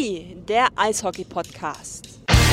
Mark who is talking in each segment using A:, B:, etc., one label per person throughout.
A: Bully, der Eishockey-Podcast.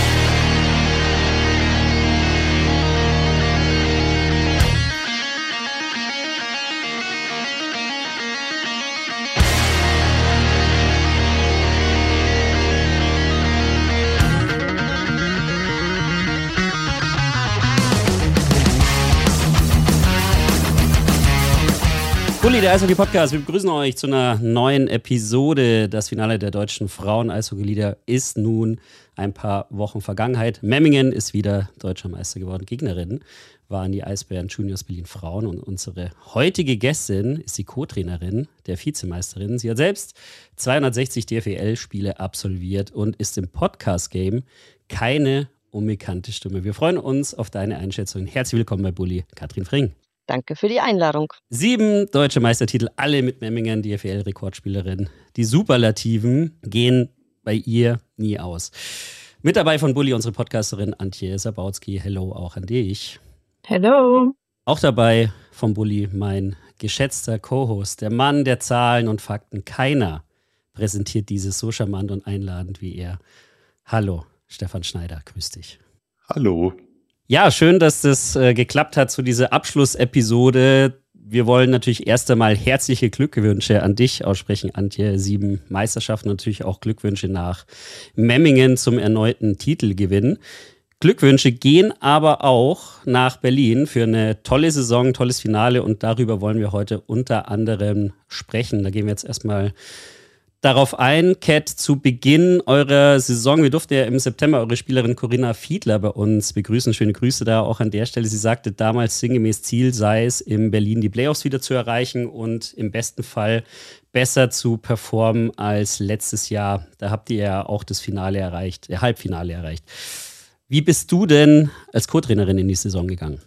B: Bully, der Eishockey-Podcast. Wir begrüßen euch zu einer neuen Episode. Das Finale der deutschen Frauen-Eishockey-Liga ist nun ein paar Wochen Vergangenheit. Memmingen ist wieder deutscher Meister geworden. Gegnerinnen waren die Eisbären Juniors Berlin Frauen. Und unsere heutige Gästin ist die Co-Trainerin der Vizemeisterin. Sie hat selbst 260 DFL-Spiele absolviert und ist im Podcast-Game keine unbekannte Stimme. Wir freuen uns auf deine Einschätzung. Herzlich willkommen bei Bully, Katrin Fring.
C: Danke für die Einladung.
B: 7 deutsche Meistertitel, alle mit Memmingen, DFL-Rekordspielerin. Die Superlativen gehen bei ihr nie aus. Mit dabei von Bully unsere Podcasterin Antje Sabautzky. Hello auch an dich.
D: Hello.
B: Auch dabei von Bully mein geschätzter Co-Host, der Mann der Zahlen und Fakten. Keiner präsentiert dieses so charmant und einladend wie er. Hallo, Stefan Schneider, grüß dich.
E: Hallo.
B: Ja, schön, dass das geklappt hat, so diese Abschlussepisode. Wir wollen natürlich erst einmal herzliche Glückwünsche an dich aussprechen, Antje. 7 Meisterschaften, natürlich auch Glückwünsche nach Memmingen zum erneuten Titelgewinn. Glückwünsche gehen aber auch nach Berlin für eine tolle Saison, tolles Finale und darüber wollen wir heute unter anderem sprechen. Da gehen wir jetzt erstmal darauf ein, Kat, zu Beginn eurer Saison, wir durften ja im September eure Spielerin Corinna Fiedler bei uns begrüßen. Schöne Grüße da auch an der Stelle. Sie sagte damals sinngemäß, Ziel sei es, in Berlin die Playoffs wieder zu erreichen und im besten Fall besser zu performen als letztes Jahr. Da habt ihr ja auch das Finale erreicht, Halbfinale erreicht. Wie bist du denn als Co-Trainerin in die Saison gegangen?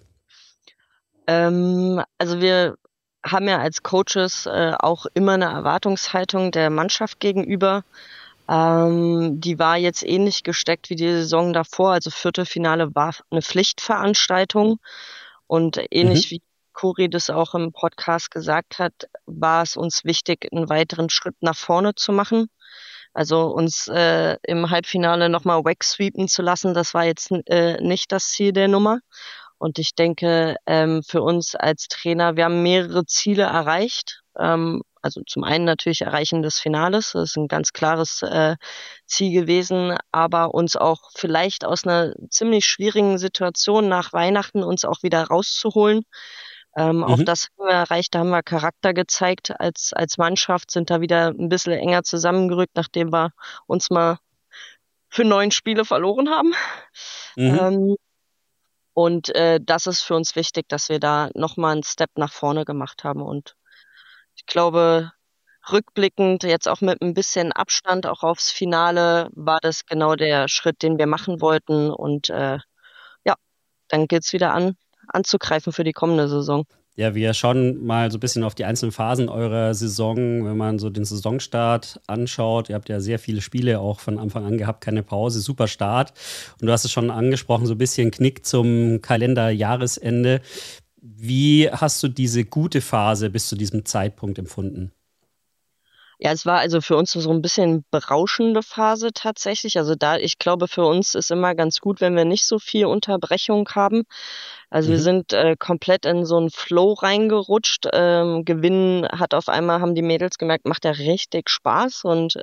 C: Also wir haben ja als Coaches auch immer eine Erwartungshaltung der Mannschaft gegenüber. Die war jetzt ähnlich gesteckt wie die Saison davor. Also Viertelfinale war eine Pflichtveranstaltung. Und ähnlich wie Cori das auch im Podcast gesagt hat, war es uns wichtig, einen weiteren Schritt nach vorne zu machen. Also uns im Halbfinale nochmal wegsweepen zu lassen, das war jetzt nicht das Ziel der Nummer. Und ich denke, für uns als Trainer, wir haben mehrere Ziele erreicht. Also zum einen natürlich Erreichen des Finales, das ist ein ganz klares Ziel gewesen, aber uns auch vielleicht aus einer ziemlich schwierigen Situation nach Weihnachten uns auch wieder rauszuholen. Auch das haben wir erreicht, da haben wir Charakter gezeigt als Mannschaft, sind da wieder ein bisschen enger zusammengerückt, nachdem wir uns mal für 9 Spiele verloren haben. Und das ist für uns wichtig, dass wir da nochmal einen Step nach vorne gemacht haben. Und ich glaube, rückblickend, jetzt auch mit ein bisschen Abstand auch aufs Finale, war das genau der Schritt, den wir machen wollten. Und dann geht's wieder anzugreifen für die kommende Saison.
B: Ja, wir schauen mal so ein bisschen auf die einzelnen Phasen eurer Saison, wenn man so den Saisonstart anschaut. Ihr habt ja sehr viele Spiele auch von Anfang an gehabt, keine Pause, super Start. Und du hast es schon angesprochen, so ein bisschen Knick zum Kalenderjahresende. Wie hast du diese gute Phase bis zu diesem Zeitpunkt empfunden?
C: Ja, es war also für uns so ein bisschen berauschende Phase tatsächlich. Also ich glaube, für uns ist immer ganz gut, wenn wir nicht so viel Unterbrechung haben. Also wir sind komplett in so einen Flow reingerutscht. Gewinnen haben die Mädels gemerkt, macht ja richtig Spaß und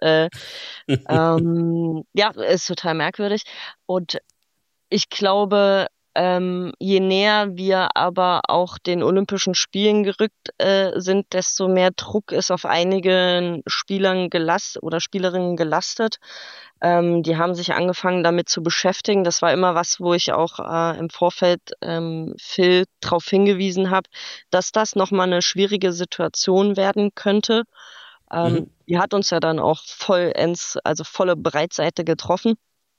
C: ist total merkwürdig. Und ich glaube, je näher wir aber auch den Olympischen Spielen gerückt sind, desto mehr Druck ist auf einigen Spielern Spielerinnen gelastet. Die haben sich angefangen damit zu beschäftigen. Das war immer was, wo ich auch im Vorfeld Phil darauf hingewiesen habe, dass das nochmal eine schwierige Situation werden könnte. Die hat uns ja dann auch volle Breitseite getroffen.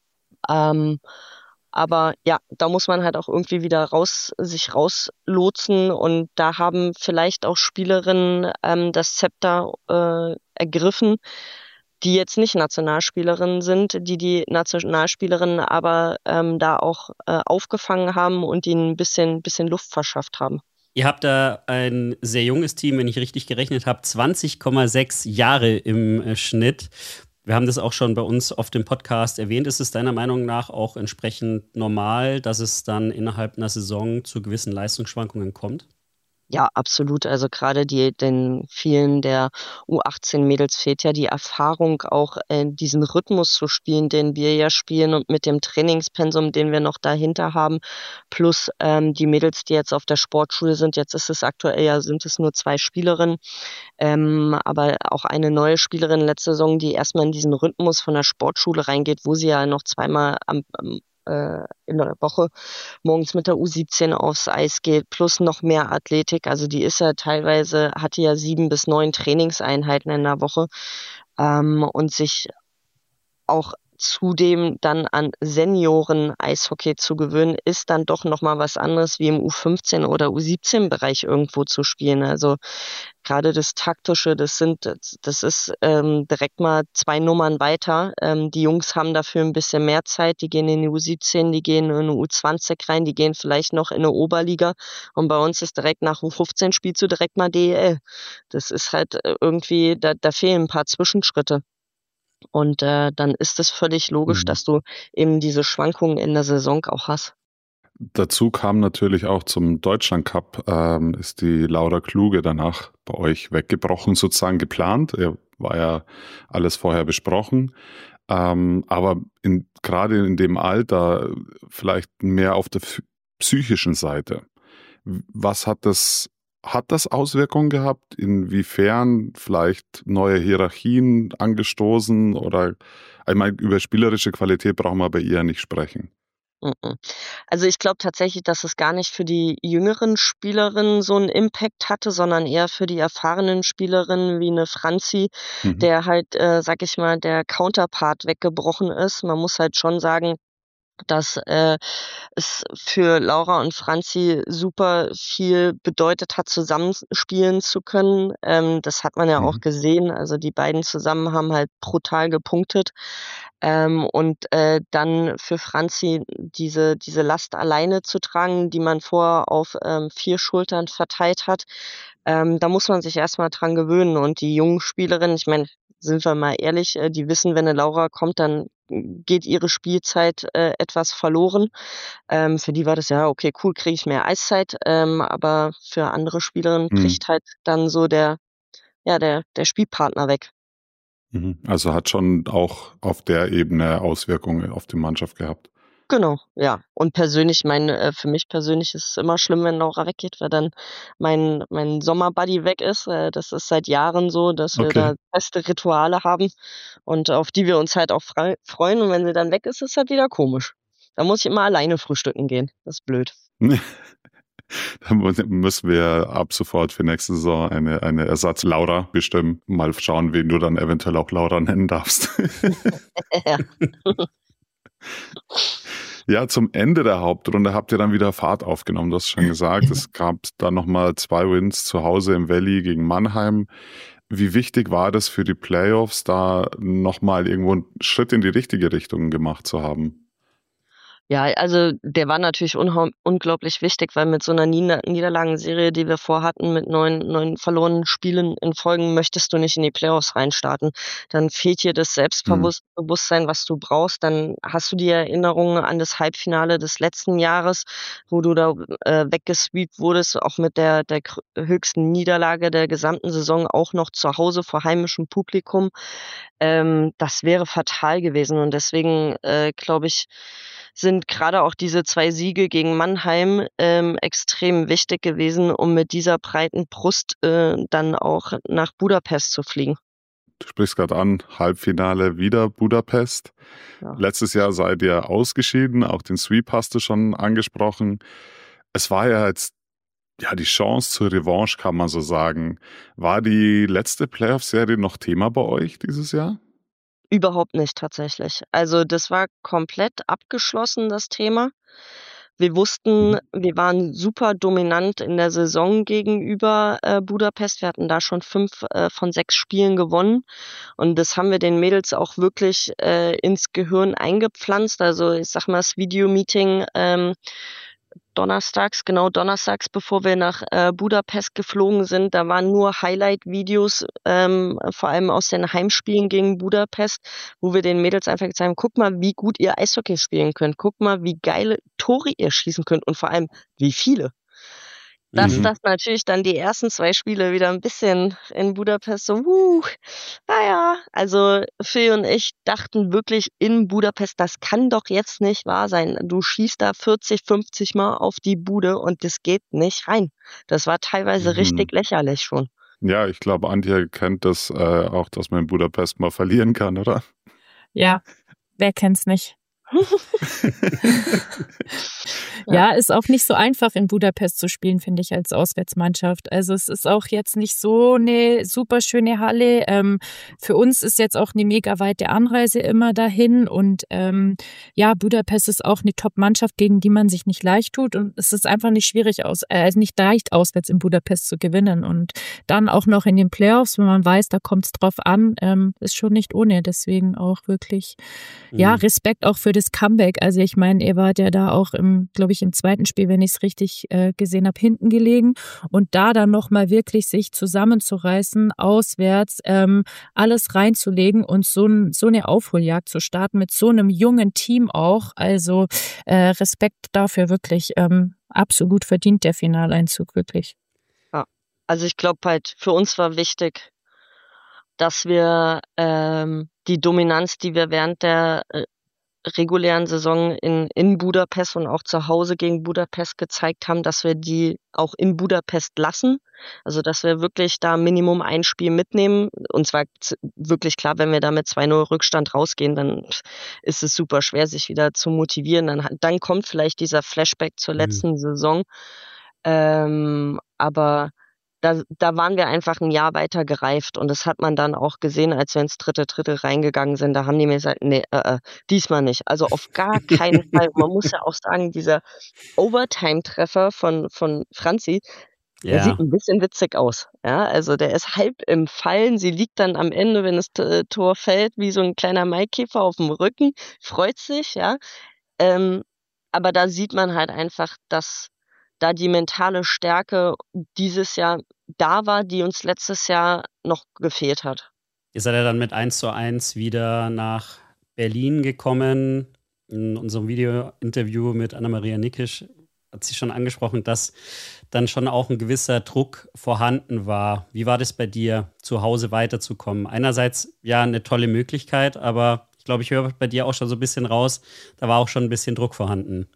C: Aber ja, da muss man halt auch irgendwie wieder sich rauslotsen und da haben vielleicht auch Spielerinnen das Zepter ergriffen, die jetzt nicht Nationalspielerinnen sind, die Nationalspielerinnen aber da auch aufgefangen haben und ihnen ein bisschen Luft verschafft haben.
B: Ihr habt da ein sehr junges Team, wenn ich richtig gerechnet habe, 20,6 Jahre im Schnitt. Wir haben das auch schon bei uns auf dem Podcast erwähnt. Ist es deiner Meinung nach auch entsprechend normal, dass es dann innerhalb einer Saison zu gewissen Leistungsschwankungen kommt?
C: Ja, absolut. Also gerade den vielen der U18-Mädels fehlt ja die Erfahrung, auch diesen Rhythmus zu spielen, den wir ja spielen und mit dem Trainingspensum, den wir noch dahinter haben, plus die Mädels, die jetzt auf der Sportschule sind. Jetzt ist es aktuell ja, sind es nur 2 Spielerinnen, aber auch eine neue Spielerin letzte Saison, die erstmal in diesen Rhythmus von der Sportschule reingeht, wo sie ja noch zweimal in der Woche morgens mit der U17 aufs Eis geht, plus noch mehr Athletik. Also die ist ja teilweise, hatte ja 7 bis 9 Trainingseinheiten in der Woche, und sich auch zudem dann an Senioren-Eishockey zu gewöhnen, ist dann doch nochmal was anderes wie im U15 oder U17-Bereich irgendwo zu spielen. Also gerade das Taktische, das ist direkt mal 2 Nummern weiter. Die Jungs haben dafür ein bisschen mehr Zeit, die gehen in die U17, die gehen in eine U20 rein, die gehen vielleicht noch in eine Oberliga, und bei uns ist direkt nach U15 spielst du direkt mal DEL. Das ist halt irgendwie, da fehlen ein paar Zwischenschritte. Und dann ist es völlig logisch, dass du eben diese Schwankungen in der Saison auch hast.
D: Dazu kam natürlich auch zum Deutschland Cup, ist die Laura Kluge danach bei euch weggebrochen, sozusagen geplant. War ja alles vorher besprochen. Aber gerade in dem Alter vielleicht mehr auf der psychischen Seite. Was hat das Auswirkungen gehabt? Inwiefern vielleicht neue Hierarchien angestoßen? Oder ich meine, über spielerische Qualität brauchen wir bei ihr nicht sprechen.
C: Also ich glaube tatsächlich, dass es gar nicht für die jüngeren Spielerinnen so einen Impact hatte, sondern eher für die erfahrenen Spielerinnen wie eine Franzi, der halt, sag ich mal, der Counterpart weggebrochen ist. Man muss halt schon sagen, dass es für Laura und Franzi super viel bedeutet hat, zusammenspielen zu können. Das hat man ja auch gesehen. Also die beiden zusammen haben halt brutal gepunktet. Und dann für Franzi diese Last alleine zu tragen, die man vorher auf 4 Schultern verteilt hat, da muss man sich erstmal dran gewöhnen. Und die jungen Spielerinnen, ich meine, sind wir mal ehrlich, die wissen, wenn eine Laura kommt, dann geht ihre Spielzeit etwas verloren. Für die war das ja, okay, cool, kriege ich mehr Eiszeit, aber für andere Spielerinnen bricht halt dann so der Spielpartner weg.
D: Also hat schon auch auf der Ebene Auswirkungen auf die Mannschaft gehabt.
C: Genau, ja. Und persönlich, für mich persönlich ist es immer schlimm, wenn Laura weggeht, weil dann mein Sommerbuddy weg ist. Das ist seit Jahren so, dass wir da feste Rituale haben und auf die wir uns halt auch freuen. Und wenn sie dann weg ist, ist es halt wieder komisch. Da muss ich immer alleine frühstücken gehen. Das ist blöd.
D: Dann müssen wir ab sofort für nächste Saison eine Ersatz-Laura bestimmen. Mal schauen, wen du dann eventuell auch Laura nennen darfst.
C: Ja.
D: Ja, zum Ende der Hauptrunde habt ihr dann wieder Fahrt aufgenommen. Du hast schon gesagt, es gab dann nochmal 2 Wins zu Hause im Valley gegen Mannheim. Wie wichtig war das für die Playoffs, da nochmal irgendwo einen Schritt in die richtige Richtung gemacht zu haben?
C: Ja, also der war natürlich unglaublich wichtig, weil mit so einer Niederlagenserie, die wir vorhatten, mit 9 verlorenen Spielen in Folgen, möchtest du nicht in die Playoffs reinstarten. Dann fehlt dir das Selbstbewusstsein, was du brauchst. Dann hast du die Erinnerungen an das Halbfinale des letzten Jahres, wo du da weggesweept wurdest, auch mit der höchsten Niederlage der gesamten Saison, auch noch zu Hause vor heimischem Publikum. Das wäre fatal gewesen, und deswegen glaube ich, sind gerade auch diese 2 Siege gegen Mannheim extrem wichtig gewesen, um mit dieser breiten Brust dann auch nach Budapest zu fliegen.
D: Du sprichst gerade an, Halbfinale wieder Budapest. Ja. Letztes Jahr seid ihr ausgeschieden, auch den Sweep hast du schon angesprochen. Es war ja jetzt die Chance zur Revanche, kann man so sagen. War die letzte Playoff-Serie noch Thema bei euch dieses Jahr?
C: Überhaupt nicht tatsächlich. Also das war komplett abgeschlossen, das Thema. Wir wussten, wir waren super dominant in der Saison gegenüber Budapest. Wir hatten da schon 5 von 6 Spielen gewonnen. Und das haben wir den Mädels auch wirklich ins Gehirn eingepflanzt. Also ich sag mal, das Videomeeting donnerstags, bevor wir nach Budapest geflogen sind. Da waren nur Highlight-Videos, vor allem aus den Heimspielen gegen Budapest, wo wir den Mädels einfach gezeigt haben, guck mal, wie gut ihr Eishockey spielen könnt. Guck mal, wie geile Tore ihr schießen könnt und vor allem, wie viele. Dass das natürlich dann die ersten 2 Spiele wieder ein bisschen in Budapest so, naja, also Phil und ich dachten wirklich in Budapest, das kann doch jetzt nicht wahr sein. Du schießt da 40, 50 Mal auf die Bude und das geht nicht rein. Das war teilweise richtig lächerlich schon.
D: Ja, ich glaube, Antje kennt das auch, dass man in Budapest mal verlieren kann, oder?
E: Ja, wer kennt's nicht? Ja, ist auch nicht so einfach in Budapest zu spielen, finde ich, als Auswärtsmannschaft. Also es ist auch jetzt nicht so eine super schöne Halle. Für uns ist jetzt auch eine mega weite Anreise immer dahin und ja, Budapest ist auch eine Top-Mannschaft, gegen die man sich nicht leicht tut und es ist einfach nicht nicht leicht auswärts in Budapest zu gewinnen und dann auch noch in den Playoffs, wenn man weiß, da kommt es drauf an, ist schon nicht ohne. Deswegen auch wirklich, ja, Respekt auch für das Comeback. Also ich meine, ihr wart ja da auch glaube ich, im zweiten Spiel, wenn ich es richtig gesehen habe, hinten gelegen und da dann nochmal wirklich sich zusammenzureißen, auswärts alles reinzulegen und so eine Aufholjagd zu starten mit so einem jungen Team auch. Also Respekt dafür wirklich. Absolut verdient der Finaleinzug, wirklich.
C: Ja, also ich glaube halt, für uns war wichtig, dass wir die Dominanz, die wir während der regulären Saison in Budapest und auch zu Hause gegen Budapest gezeigt haben, dass wir die auch in Budapest lassen. Also dass wir wirklich da Minimum ein Spiel mitnehmen. Und zwar wirklich klar, wenn wir da mit 2-0 Rückstand rausgehen, dann ist es super schwer, sich wieder zu motivieren. Dann kommt vielleicht dieser Flashback zur letzten Saison. Aber da waren wir einfach ein Jahr weiter gereift und das hat man dann auch gesehen, als wir ins dritte Drittel reingegangen sind. Da haben die mir gesagt, nee, diesmal nicht. Also auf gar keinen Fall. Man muss ja auch sagen, dieser Overtime-Treffer von Franzi, der sieht ein bisschen witzig aus. Ja, also der ist halb im Fallen. Sie liegt dann am Ende, wenn das Tor fällt, wie so ein kleiner Maikäfer auf dem Rücken, freut sich, ja. Aber da sieht man halt einfach, dass da die mentale Stärke dieses Jahr da war, die uns letztes Jahr noch gefehlt hat.
B: Ihr seid ja dann mit 1:1 wieder nach Berlin gekommen. In unserem Video-Interview mit Anna-Maria Nickisch hat sie schon angesprochen, dass dann schon auch ein gewisser Druck vorhanden war. Wie war das bei dir, zu Hause weiterzukommen? Einerseits ja eine tolle Möglichkeit, aber ich glaube, ich höre bei dir auch schon so ein bisschen raus, da war auch schon ein bisschen Druck vorhanden.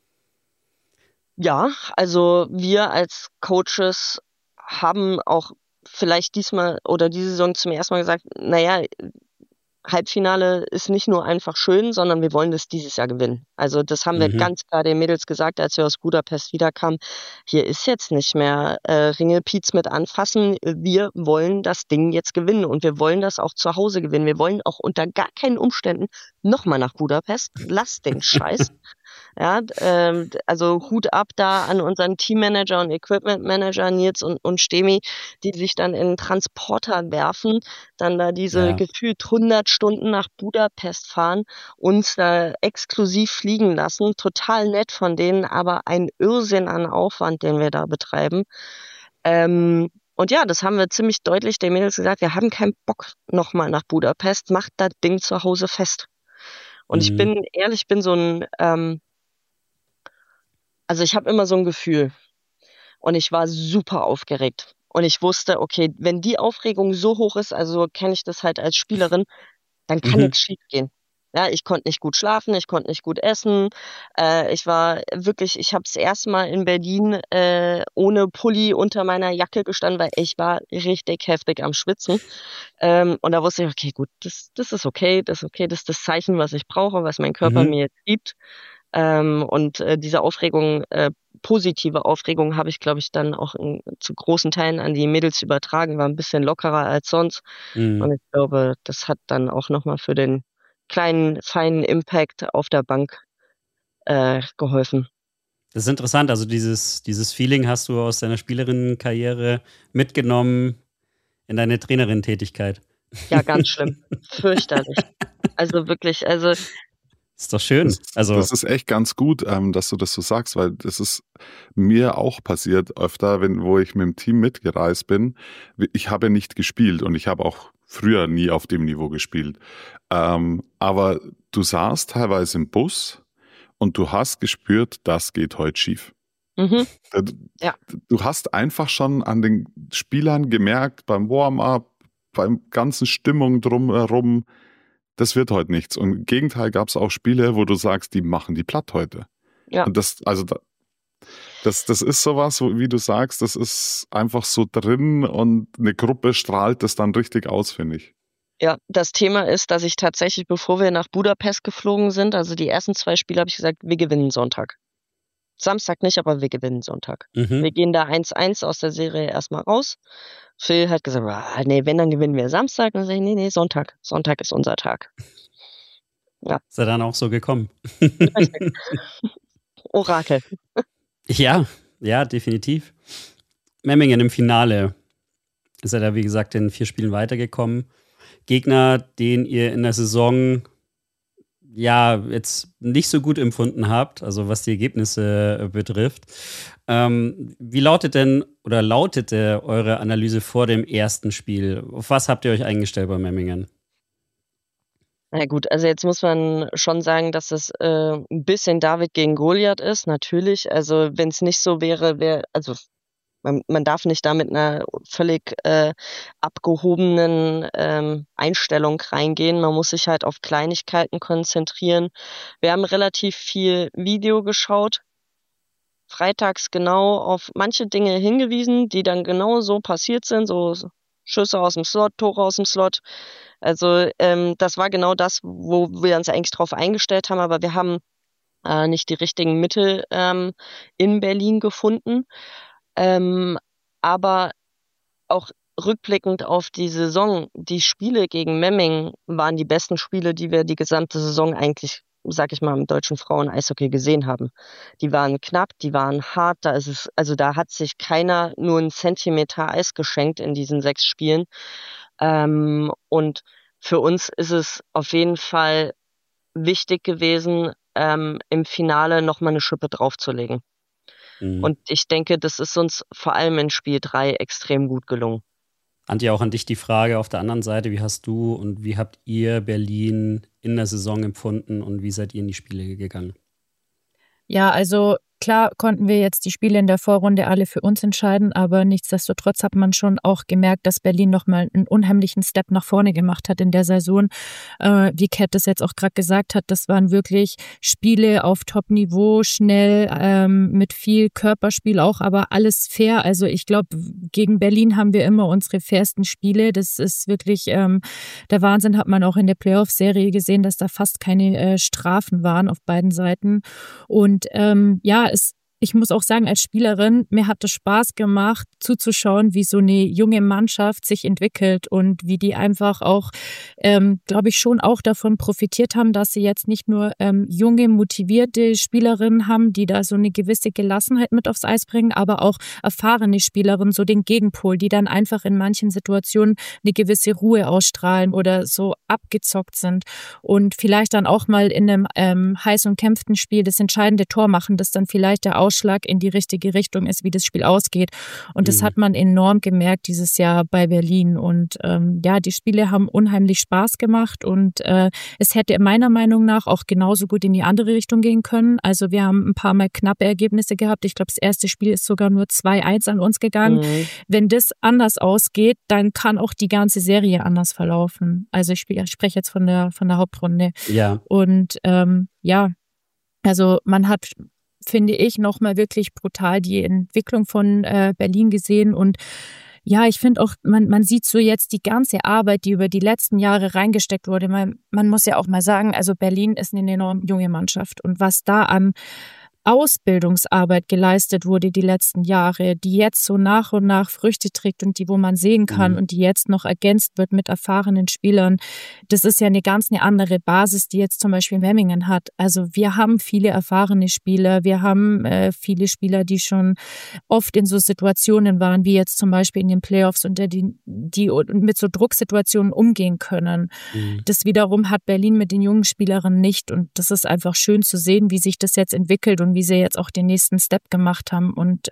C: Ja, also wir als Coaches haben auch vielleicht diesmal oder diese Saison zum ersten Mal gesagt, naja, Halbfinale ist nicht nur einfach schön, sondern wir wollen das dieses Jahr gewinnen. Also das haben wir ganz klar den Mädels gesagt, als wir aus Budapest wiederkamen. Hier ist jetzt nicht mehr Ringelpiez mit anfassen. Wir wollen das Ding jetzt gewinnen und wir wollen das auch zu Hause gewinnen. Wir wollen auch unter gar keinen Umständen nochmal nach Budapest. Lass den Scheiß. Ja, also Hut ab da an unseren Teammanager und Equipment-Manager Nils und Stemi, die sich dann in Transporter werfen, dann da diese gefühlt 100 Stunden nach Budapest fahren, uns da exklusiv fliegen lassen. Total nett von denen, aber ein Irrsinn an Aufwand, den wir da betreiben. Und ja, das haben wir ziemlich deutlich den Mädels gesagt, wir haben keinen Bock nochmal nach Budapest, macht das Ding zu Hause fest. Und ich bin ehrlich, bin so ein, also ich habe immer so ein Gefühl und ich war super aufgeregt. Und ich wusste, okay, wenn die Aufregung so hoch ist, also kenne ich das halt als Spielerin, dann kann nichts schief gehen. Ja, ich konnte nicht gut schlafen, ich konnte nicht gut essen. Ich war wirklich, ich habe das erste Mal in Berlin ohne Pulli unter meiner Jacke gestanden, weil ich war richtig heftig am Schwitzen. Und da wusste ich, okay, gut, das ist okay, das ist das Zeichen, was ich brauche, was mein Körper mir jetzt gibt. Und diese Aufregung, positive Aufregung habe ich, glaube ich, dann auch zu großen Teilen an die Mädels übertragen, war ein bisschen lockerer als sonst. Und ich glaube, das hat dann auch nochmal für den kleinen, feinen Impact auf der Bank geholfen.
B: Das ist interessant, also dieses Feeling hast du aus deiner Spielerinnenkarriere mitgenommen in deine Trainerin-Tätigkeit.
C: Ja, ganz schlimm. Fürchterlich. Also wirklich, also
B: Ist doch schön.
D: Das ist echt ganz gut, dass du das so sagst, weil das ist mir auch passiert öfter, wo ich mit dem Team mitgereist bin. Ich habe nicht gespielt und ich habe auch früher nie auf dem Niveau gespielt. Aber du saßt teilweise im Bus und du hast gespürt, das geht heute schief.
C: Mhm. Ja.
D: Du hast einfach schon an den Spielern gemerkt, beim Warm-up, beim ganzen Stimmung drumherum, das wird heute nichts. Und im Gegenteil gab es auch Spiele, wo du sagst, die machen die platt heute.
C: Ja.
D: Und das ist sowas, wie du sagst, das ist einfach so drin und eine Gruppe strahlt das dann richtig aus, finde ich.
C: Ja, das Thema ist, dass ich tatsächlich, bevor wir nach Budapest geflogen sind, also die ersten 2 Spiele, habe ich gesagt, wir gewinnen Sonntag. Samstag nicht, aber wir gewinnen Sonntag. Wir gehen da 1-1 aus der Serie erstmal raus. Phil hat gesagt, nee, wenn, dann gewinnen wir Samstag. Und dann sage ich, nee, Sonntag. Sonntag ist unser Tag. Ja.
B: Ist er dann auch so gekommen?
C: Orakel.
B: Ja, definitiv. Memmingen im Finale ist er da, wie gesagt, in 4 Spielen weitergekommen. Gegner, den ihr in der Saison jetzt nicht so gut empfunden habt, also was die Ergebnisse betrifft. Wie lautete eure Analyse vor dem ersten Spiel? Auf was habt ihr euch eingestellt bei Memmingen?
C: Na gut, also jetzt muss man schon sagen, dass es ein bisschen David gegen Goliath ist, natürlich. Also wenn es nicht so wäre, man darf nicht da mit einer völlig abgehobenen Einstellung reingehen. Man muss sich halt auf Kleinigkeiten konzentrieren. Wir haben relativ viel Video geschaut, freitags genau auf manche Dinge hingewiesen, die dann genau so passiert sind, so Schüsse aus dem Slot, Tore aus dem Slot. Also das war genau das, wo wir uns eigentlich drauf eingestellt haben, aber wir haben nicht die richtigen Mittel in Berlin gefunden. Aber auch rückblickend auf die Saison, die Spiele gegen Memmingen waren die besten Spiele, die wir die gesamte Saison eigentlich, sag ich mal, im deutschen Frauen-Eishockey gesehen haben. Die waren knapp, die waren hart, da hat sich keiner nur einen Zentimeter Eis geschenkt in diesen 6 Spielen. Und für uns ist es auf jeden Fall wichtig gewesen, im Finale nochmal eine Schippe draufzulegen. Und ich denke, das ist uns vor allem in Spiel 3 extrem gut gelungen.
B: Antje, auch an dich die Frage auf der anderen Seite. Wie hast du und wie habt ihr Berlin in der Saison empfunden und wie seid ihr in die Spiele gegangen?
E: Ja, also klar konnten wir jetzt die Spiele in der Vorrunde alle für uns entscheiden, aber nichtsdestotrotz hat man schon auch gemerkt, dass Berlin nochmal einen unheimlichen Step nach vorne gemacht hat in der Saison. Wie Kat das jetzt auch gerade gesagt hat, das waren wirklich Spiele auf Top-Niveau, schnell, mit viel Körperspiel auch, aber alles fair. Also ich glaube, gegen Berlin haben wir immer unsere fairsten Spiele. Das ist wirklich der Wahnsinn, hat man auch in der Playoff-Serie gesehen, dass da fast keine Strafen waren auf beiden Seiten. Und ich muss auch sagen, als Spielerin, mir hat es Spaß gemacht, zuzuschauen, wie so eine junge Mannschaft sich entwickelt und wie die einfach auch, glaube ich, schon auch davon profitiert haben, dass sie jetzt nicht nur junge, motivierte Spielerinnen haben, die da so eine gewisse Gelassenheit mit aufs Eis bringen, aber auch erfahrene Spielerinnen, so den Gegenpol, die dann einfach in manchen Situationen eine gewisse Ruhe ausstrahlen oder so abgezockt sind und vielleicht dann auch mal in einem heiß umkämpften Spiel das entscheidende Tor machen, das dann vielleicht der Ausschlag in die richtige Richtung ist, wie das Spiel ausgeht. Und das hat man enorm gemerkt dieses Jahr bei Berlin. Und die Spiele haben unheimlich Spaß gemacht und es hätte meiner Meinung nach auch genauso gut in die andere Richtung gehen können. Also wir haben ein paar Mal knappe Ergebnisse gehabt. Ich glaube, das erste Spiel ist sogar nur 2-1 an uns gegangen. Wenn das anders ausgeht, dann kann auch die ganze Serie anders verlaufen. Also ich spreche jetzt von der Hauptrunde.
B: Ja.
E: Und also man hat, finde ich, nochmal wirklich brutal die Entwicklung von Berlin gesehen und ja, ich finde auch, man sieht so jetzt die ganze Arbeit, die über die letzten Jahre reingesteckt wurde. Man muss ja auch mal sagen, also Berlin ist eine enorm junge Mannschaft und was da an Ausbildungsarbeit geleistet wurde die letzten Jahre, die jetzt so nach und nach Früchte trägt und die, wo man sehen kann und die jetzt noch ergänzt wird mit erfahrenen Spielern, das ist ja eine andere Basis, die jetzt zum Beispiel Memmingen hat. Also wir haben viele erfahrene Spieler, wir haben viele Spieler, die schon oft in so Situationen waren, wie jetzt zum Beispiel in den Playoffs, und die mit so Drucksituationen umgehen können. Das wiederum hat Berlin mit den jungen Spielerinnen nicht, und das ist einfach schön zu sehen, wie sich das jetzt entwickelt und wie sie jetzt auch den nächsten Step gemacht haben. Und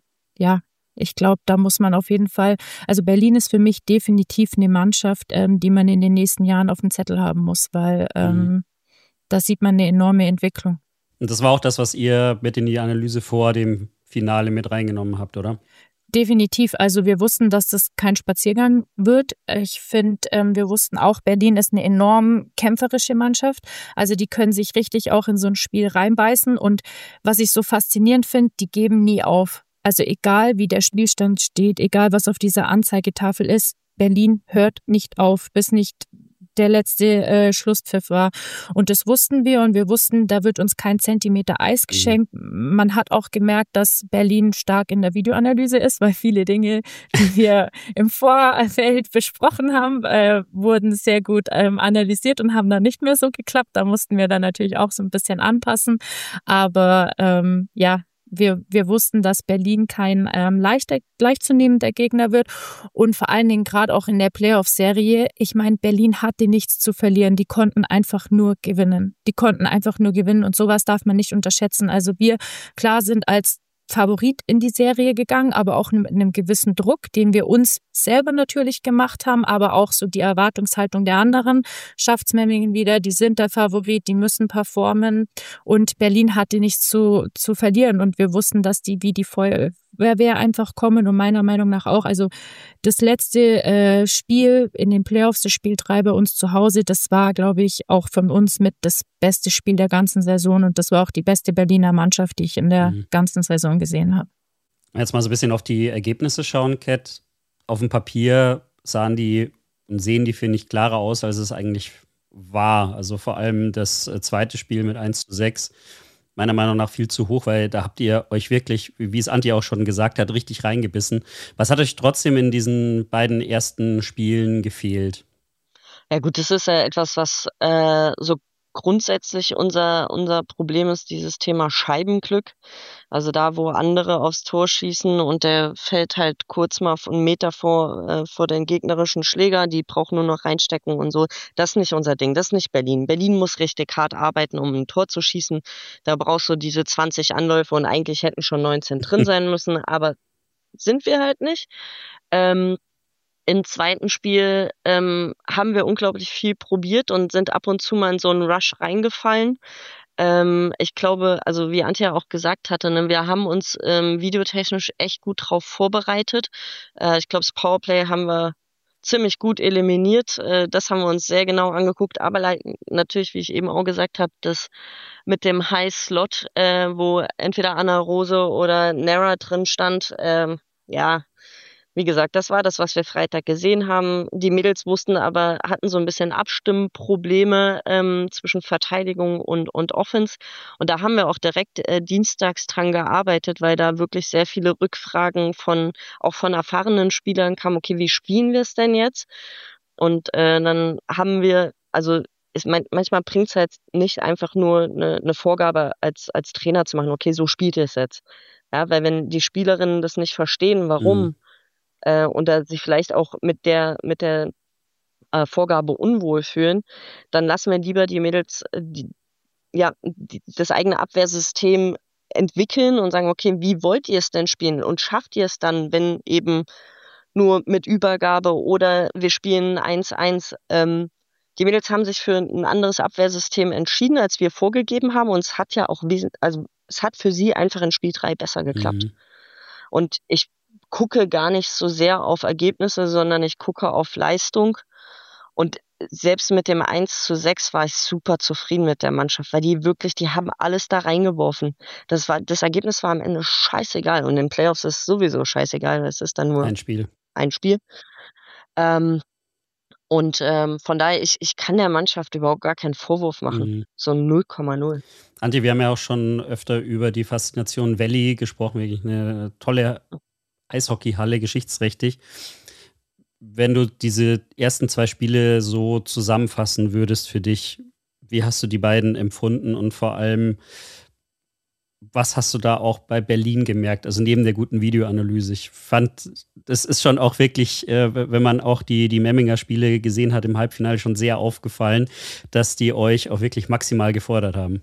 E: ich glaube, da muss man auf jeden Fall, also Berlin ist für mich definitiv eine Mannschaft, die man in den nächsten Jahren auf dem Zettel haben muss, weil da sieht man eine enorme Entwicklung.
B: Und das war auch das, was ihr mit in die Analyse vor dem Finale mit reingenommen habt, oder?
E: Definitiv. Also wir wussten, dass das kein Spaziergang wird. Ich finde, wir wussten auch, Berlin ist eine enorm kämpferische Mannschaft. Also die können sich richtig auch in so ein Spiel reinbeißen. Und was ich so faszinierend finde, die geben nie auf. Also egal, wie der Spielstand steht, egal, was auf dieser Anzeigetafel ist, Berlin hört nicht auf, bis nicht der letzte Schlusspfiff war. Und das wussten wir, und wir wussten, da wird uns kein Zentimeter Eis geschenkt. Man hat auch gemerkt, dass Berlin stark in der Videoanalyse ist, weil viele Dinge, die wir im Vorfeld besprochen haben, wurden sehr gut analysiert und haben dann nicht mehr so geklappt. Da mussten wir dann natürlich auch so ein bisschen anpassen. Aber wir wussten, dass Berlin kein leicht zu nehmender Gegner wird, und vor allen Dingen gerade auch in der Playoff-Serie. Ich meine, Berlin hatte nichts zu verlieren. Die konnten einfach nur gewinnen. Und sowas darf man nicht unterschätzen. Also wir, klar, sind als Favorit in die Serie gegangen, aber auch mit einem gewissen Druck, den wir uns selber natürlich gemacht haben, aber auch so die Erwartungshaltung der anderen. Schafft's Memmingen wieder, die sind der Favorit, die müssen performen, und Berlin hatte nichts zu verlieren, und wir wussten, dass die wie die Feuerwehr einfach kommen, und meiner Meinung nach auch. Also das letzte Spiel in den Playoffs, das Spiel 3 bei uns zu Hause, das war, glaube ich, auch von uns mit das beste Spiel der ganzen Saison, und das war auch die beste Berliner Mannschaft, die ich in der ganzen Saison gesehen habe.
B: Jetzt mal so ein bisschen auf die Ergebnisse schauen, Kat. Auf dem Papier sehen die, finde ich, klarer aus, als es eigentlich war. Also vor allem das zweite Spiel mit 1:6, meiner Meinung nach viel zu hoch, weil da habt ihr euch wirklich, wie es Antje auch schon gesagt hat, richtig reingebissen. Was hat euch trotzdem in diesen beiden ersten Spielen gefehlt?
C: Ja gut, das ist ja etwas, was so grundsätzlich unser Problem ist, dieses Thema Scheibenglück. Also da, wo andere aufs Tor schießen und der fällt halt kurz mal einen Meter vor den gegnerischen Schläger, die brauchen nur noch reinstecken und so. Das ist nicht unser Ding, das ist nicht Berlin. Berlin muss richtig hart arbeiten, um ein Tor zu schießen. Da brauchst du diese 20 Anläufe, und eigentlich hätten schon 19 drin sein müssen, aber sind wir halt nicht. Im zweiten Spiel haben wir unglaublich viel probiert und sind ab und zu mal in so einen Rush reingefallen. Ich glaube, also wie Antje auch gesagt hatte, ne, wir haben uns videotechnisch echt gut drauf vorbereitet. Ich glaube, das Powerplay haben wir ziemlich gut eliminiert. Das haben wir uns sehr genau angeguckt. Aber natürlich, wie ich eben auch gesagt habe, das mit dem High Slot, wo entweder Anna Rose oder Nara drin stand, wie gesagt, das war das, was wir Freitag gesehen haben. Die Mädels hatten so ein bisschen Abstimmprobleme zwischen Verteidigung und Offense. Und da haben wir auch direkt dienstags dran gearbeitet, weil da wirklich sehr viele Rückfragen auch von erfahrenen Spielern kamen. Okay, wie spielen wir es denn jetzt? Und dann haben wir, also manchmal bringt es halt nicht einfach nur eine Vorgabe als Trainer zu machen, okay, so spielt ihr es jetzt. Ja, weil wenn die Spielerinnen das nicht verstehen, warum, und da sich vielleicht auch mit der Vorgabe unwohl fühlen, dann lassen wir lieber die Mädels das eigene Abwehrsystem entwickeln und sagen, okay, wie wollt ihr es denn spielen? Und schafft ihr es dann, wenn eben nur mit Übergabe oder wir spielen 1:1? Die Mädels haben sich für ein anderes Abwehrsystem entschieden, als wir vorgegeben haben, und es hat ja auch es hat für sie einfach in Spiel 3 besser geklappt. Und ich gucke gar nicht so sehr auf Ergebnisse, sondern ich gucke auf Leistung. Und selbst mit dem 1:6 war ich super zufrieden mit der Mannschaft, weil die haben alles da reingeworfen. Das Ergebnis war am Ende scheißegal. Und in den Playoffs ist es sowieso scheißegal, es ist dann nur
B: ein Spiel.
C: Ein Spiel. Und von daher, ich kann der Mannschaft überhaupt gar keinen Vorwurf machen. So 0,0.
B: Antje, wir haben ja auch schon öfter über die Faszination Valley gesprochen, wirklich eine tolle Eishockeyhalle, geschichtsträchtig. Wenn du diese ersten 2 Spiele so zusammenfassen würdest für dich, wie hast du die beiden empfunden und vor allem, was hast du da auch bei Berlin gemerkt? Also neben der guten Videoanalyse. Ich fand, das ist schon auch wirklich, wenn man auch die Memminger Spiele gesehen hat im Halbfinale, schon sehr aufgefallen, dass die euch auch wirklich maximal gefordert haben.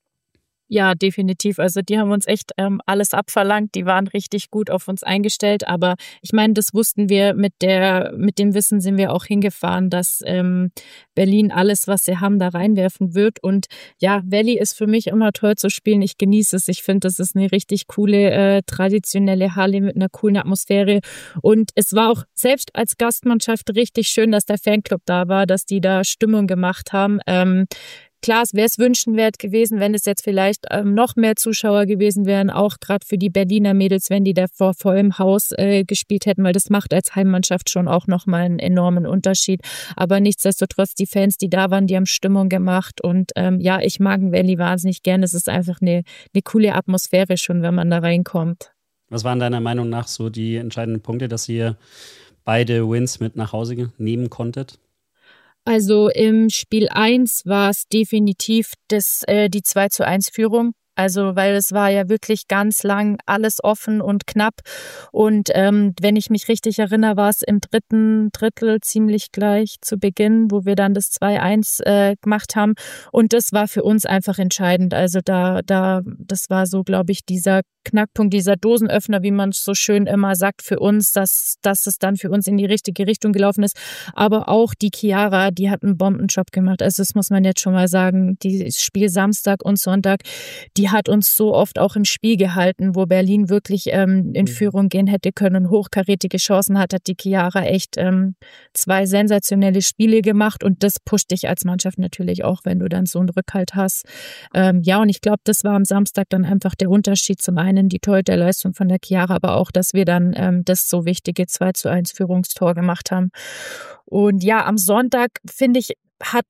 E: Ja, definitiv. Also die haben uns echt alles abverlangt. Die waren richtig gut auf uns eingestellt. Aber ich meine, das wussten wir, mit dem Wissen sind wir auch hingefahren, dass Berlin alles, was sie haben, da reinwerfen wird. Und ja, Valley ist für mich immer toll zu spielen. Ich genieße es. Ich finde, das ist eine richtig coole, traditionelle Halle mit einer coolen Atmosphäre. Und es war auch selbst als Gastmannschaft richtig schön, dass der Fanclub da war, dass die da Stimmung gemacht haben. Klar, es wäre es wünschenswert gewesen, wenn es jetzt vielleicht noch mehr Zuschauer gewesen wären, auch gerade für die Berliner Mädels, wenn die da vor vollem Haus gespielt hätten, weil das macht als Heimmannschaft schon auch nochmal einen enormen Unterschied. Aber nichtsdestotrotz, die Fans, die da waren, die haben Stimmung gemacht und ja, ich mag Valley wahnsinnig gerne. Es ist einfach eine coole Atmosphäre schon, wenn man da reinkommt.
B: Was waren deiner Meinung nach so die entscheidenden Punkte, dass ihr beide Wins mit nach Hause nehmen konntet?
E: Also im Spiel 1 war es definitiv die 2:1-Führung. Also, weil es war ja wirklich ganz lang alles offen und knapp. Und wenn ich mich richtig erinnere, war es im 3. Drittel ziemlich gleich zu Beginn, wo wir dann das 2:1 gemacht haben. Und das war für uns einfach entscheidend. Also das war so, glaube ich, dieser Knackpunkt, dieser Dosenöffner, wie man es so schön immer sagt, für uns, dass es dann für uns in die richtige Richtung gelaufen ist. Aber auch die Chiara, die hat einen Bombenjob gemacht. Also das muss man jetzt schon mal sagen. Das Spiel Samstag und Sonntag, die hat uns so oft auch im Spiel gehalten, wo Berlin wirklich in Führung gehen hätte können, hochkarätige Chancen hat die Chiara echt 2 sensationelle Spiele gemacht und das pusht dich als Mannschaft natürlich auch, wenn du dann so einen Rückhalt hast. Ja, und ich glaube, das war am Samstag dann einfach der Unterschied. Zum einen die Torhüterleistung von der Chiara, aber auch, dass wir dann das so wichtige 2:1 Führungstor gemacht haben. Und ja, am Sonntag, finde ich,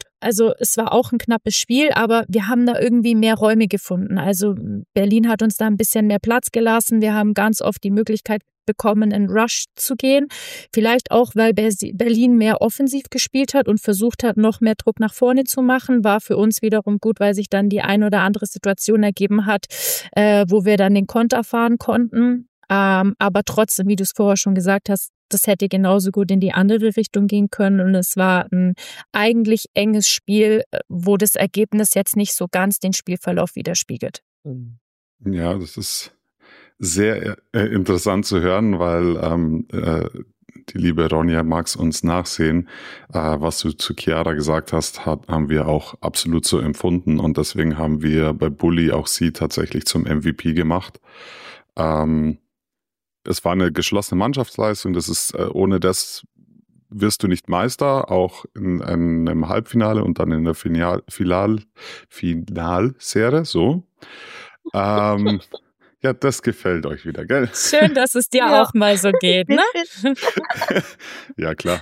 E: es war auch ein knappes Spiel, aber wir haben da irgendwie mehr Räume gefunden. Also Berlin hat uns da ein bisschen mehr Platz gelassen. Wir haben ganz oft die Möglichkeit bekommen, in Rush zu gehen. Vielleicht auch, weil Berlin mehr offensiv gespielt hat und versucht hat, noch mehr Druck nach vorne zu machen. War für uns wiederum gut, weil sich dann die ein oder andere Situation ergeben hat, wo wir dann den Konter fahren konnten. Aber trotzdem, wie du es vorher schon gesagt hast, das hätte genauso gut in die andere Richtung gehen können. Und es war ein eigentlich enges Spiel, wo das Ergebnis jetzt nicht so ganz den Spielverlauf widerspiegelt.
D: Ja, das ist sehr interessant zu hören, weil die liebe Ronja mag's uns nachsehen. Was du zu Chiara gesagt hast, haben wir auch absolut so empfunden. Und deswegen haben wir bei Bully auch sie tatsächlich zum MVP gemacht. Es war eine geschlossene Mannschaftsleistung. Das ist, ohne das wirst du nicht Meister, auch in einem Halbfinale und dann in der Finalserie, so. Ja, das gefällt euch wieder, gell?
E: Schön, dass es dir auch mal so geht, ne?
D: Ja, klar.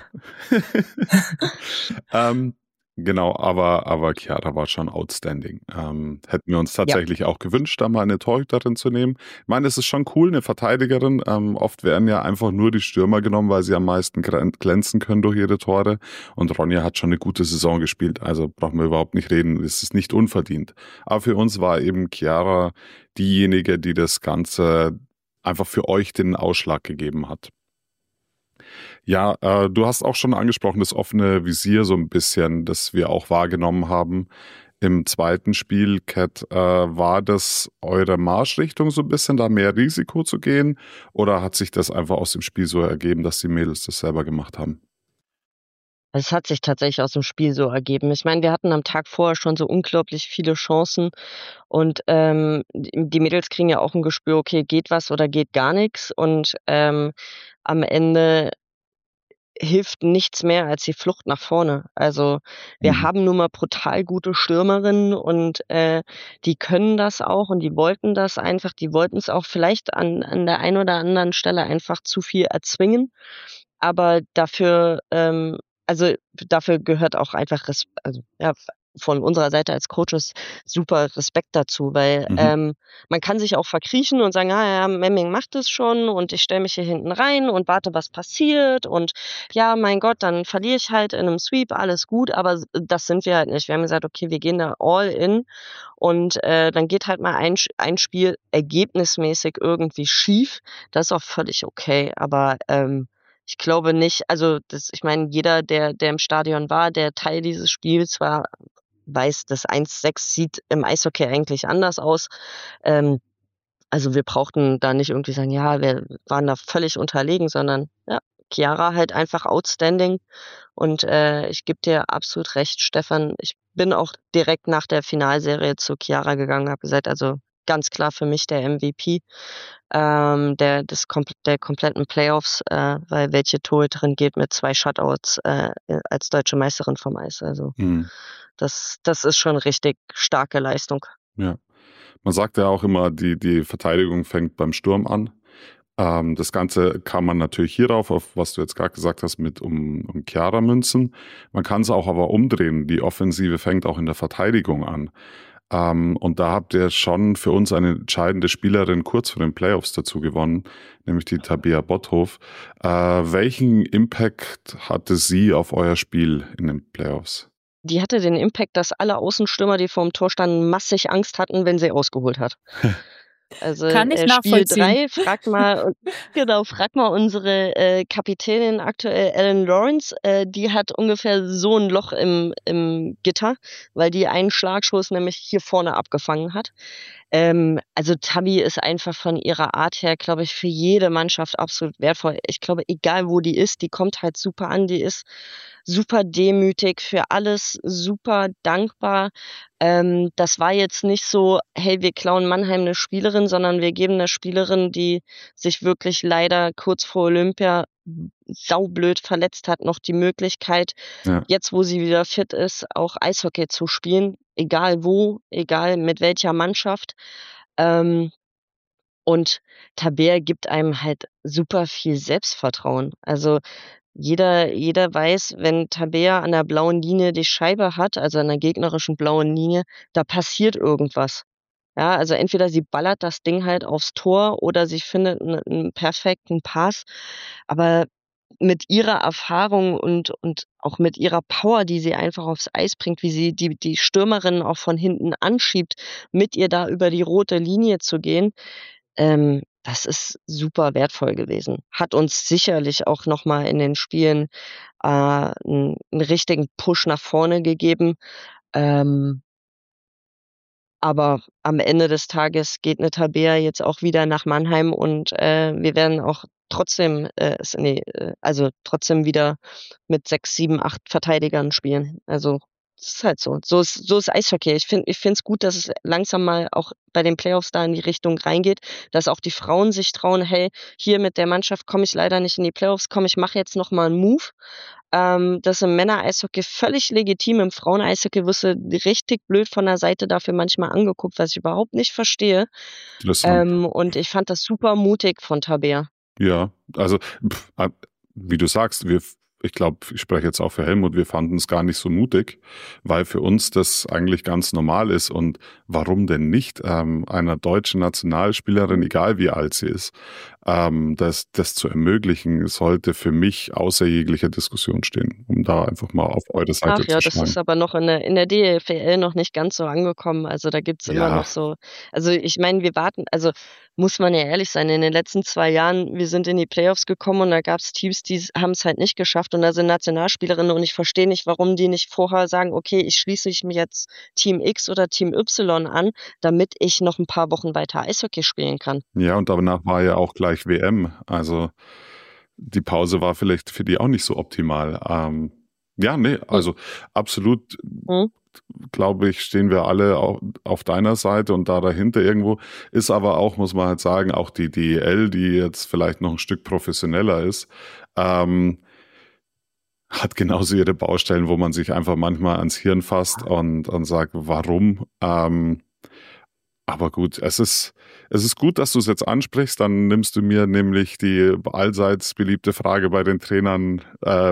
D: Genau, aber Chiara war schon outstanding. Hätten wir uns tatsächlich auch gewünscht, da mal eine Torhüterin zu nehmen. Ich meine, es ist schon cool, eine Verteidigerin. Oft werden ja einfach nur die Stürmer genommen, weil sie am meisten glänzen können durch ihre Tore. Und Ronja hat schon eine gute Saison gespielt, also brauchen wir überhaupt nicht reden. Es ist nicht unverdient. Aber für uns war eben Chiara diejenige, die das Ganze einfach für euch den Ausschlag gegeben hat. Ja, du hast auch schon angesprochen, das offene Visier so ein bisschen, das wir auch wahrgenommen haben im zweiten Spiel. Kat, war das eure Marschrichtung so ein bisschen, da mehr Risiko zu gehen? Oder hat sich das einfach aus dem Spiel so ergeben, dass die Mädels das selber gemacht haben?
C: Es hat sich tatsächlich aus dem Spiel so ergeben. Ich meine, wir hatten am Tag vorher schon so unglaublich viele Chancen und die Mädels kriegen ja auch ein Gespür, okay, geht was oder geht gar nichts und am Ende hilft nichts mehr als die Flucht nach vorne. Also wir haben nun mal brutal gute Stürmerinnen und die können das auch und die wollten das einfach, die wollten es auch vielleicht an der einen oder anderen Stelle einfach zu viel erzwingen, aber dafür also dafür gehört auch einfach von unserer Seite als Coaches super Respekt dazu, weil man kann sich auch verkriechen und sagen, ja, Memming macht es schon und ich stelle mich hier hinten rein und warte, was passiert und ja, mein Gott, dann verliere ich halt in einem Sweep, alles gut, aber das sind wir halt nicht. Wir haben gesagt, okay, wir gehen da all in und dann geht halt mal ein Spiel ergebnismäßig irgendwie schief. Das ist auch völlig okay, aber ich glaube nicht, also ich meine, jeder, der im Stadion war, der Teil dieses Spiels war, weiß, das 1:6 sieht im Eishockey eigentlich anders aus. Also wir brauchten da nicht irgendwie sagen, ja, wir waren da völlig unterlegen, sondern ja, Chiara halt einfach outstanding. Und ich gebe dir absolut recht, Stefan. Ich bin auch direkt nach der Finalserie zu Chiara gegangen, habe gesagt, also ganz klar für mich der MVP der kompletten Playoffs, weil welche Torhüterin geht mit 2 Shutouts als deutsche Meisterin vom Eis. Also das ist schon richtig starke Leistung.
D: Ja, man sagt ja auch immer, die Verteidigung fängt beim Sturm an. Das Ganze kann man natürlich hierauf, auf was du jetzt gerade gesagt hast, mit um Chiara münzen. Man kann es auch aber umdrehen. Die Offensive fängt auch in der Verteidigung an. Und da habt ihr schon für uns eine entscheidende Spielerin kurz vor den Playoffs dazu gewonnen, nämlich die Tabea Botthoff. Welchen Impact hatte sie auf euer Spiel in den Playoffs?
C: Die hatte den Impact, dass alle Außenstürmer, die vor dem Tor standen, massig Angst hatten, wenn sie ausgeholt hat. Also
E: Kann ich
C: Spiel
E: nachvollziehen.
C: 3, frag mal unsere Kapitänin aktuell, Ellen Lawrence, die hat ungefähr so ein Loch im Gitter, weil die einen Schlagschuss nämlich hier vorne abgefangen hat. Also Tabi ist einfach von ihrer Art her, glaube ich, für jede Mannschaft absolut wertvoll. Ich glaube, egal wo die ist, die kommt halt super an, die ist super demütig für alles, super dankbar. Das war jetzt nicht so, hey, wir klauen Mannheim eine Spielerin, sondern wir geben einer Spielerin, die sich wirklich leider kurz vor Olympia saublöd verletzt hat, noch die Möglichkeit, jetzt wo sie wieder fit ist, auch Eishockey zu spielen, egal wo, egal mit welcher Mannschaft. Und Tabea gibt einem halt super viel Selbstvertrauen. Also jeder weiß, wenn Tabea an der blauen Linie die Scheibe hat, also an der gegnerischen blauen Linie, da passiert irgendwas. Ja, also entweder sie ballert das Ding halt aufs Tor oder sie findet einen perfekten Pass. Aber mit ihrer Erfahrung und auch mit ihrer Power, die sie einfach aufs Eis bringt, wie sie die Stürmerin auch von hinten anschiebt, mit ihr da über die rote Linie zu gehen, das ist super wertvoll gewesen. Hat uns sicherlich auch nochmal in den Spielen einen richtigen Push nach vorne gegeben. Aber am Ende des Tages geht eine Tabea jetzt auch wieder nach Mannheim und wir werden auch trotzdem trotzdem wieder mit 6, 7, 8 Verteidigern spielen. Also das ist halt so. So ist Eishockey. Ich finde es gut, dass es langsam mal auch bei den Playoffs da in die Richtung reingeht, dass auch die Frauen sich trauen, hey, hier mit der Mannschaft komme ich leider nicht in die Playoffs, ich mache jetzt noch mal einen Move. Das ist im Männer-Eishockey völlig legitim. Im Frauen-Eishockey wirst du richtig blöd von der Seite dafür manchmal angeguckt, was ich überhaupt nicht verstehe. Und ich fand das super mutig von Tabea.
D: Ja, also wie du sagst, ich glaube, ich spreche jetzt auch für Helmut, wir fanden es gar nicht so mutig, weil für uns das eigentlich ganz normal ist. Und warum denn nicht einer deutschen Nationalspielerin, egal wie alt sie ist, das zu ermöglichen, sollte für mich außer jeglicher Diskussion stehen, um da einfach mal auf eure Seite zu schlagen.
C: Das ist aber noch in der DFL noch nicht ganz so angekommen. Also da gibt's immer noch so, also ich meine, wir warten, also muss man ja ehrlich sein, in den letzten 2 Jahren, wir sind in die Playoffs gekommen und da gab's Teams, die haben es halt nicht geschafft und da sind Nationalspielerinnen und ich verstehe nicht, warum die nicht vorher sagen, okay, ich schließe mich jetzt Team X oder Team Y an, damit ich noch ein paar Wochen weiter Eishockey spielen kann.
D: Ja, und danach war ja auch gleich WM, also die Pause war vielleicht für die auch nicht so optimal. Also absolut, glaube ich, stehen wir alle auf deiner Seite und da dahinter irgendwo. Ist aber auch, muss man halt sagen, auch die DEL, die jetzt vielleicht noch ein Stück professioneller ist, hat genauso ihre Baustellen, wo man sich einfach manchmal ans Hirn fasst und sagt, warum? Aber gut, es ist gut, dass du es jetzt ansprichst. Dann nimmst du mir nämlich die allseits beliebte Frage bei den Trainern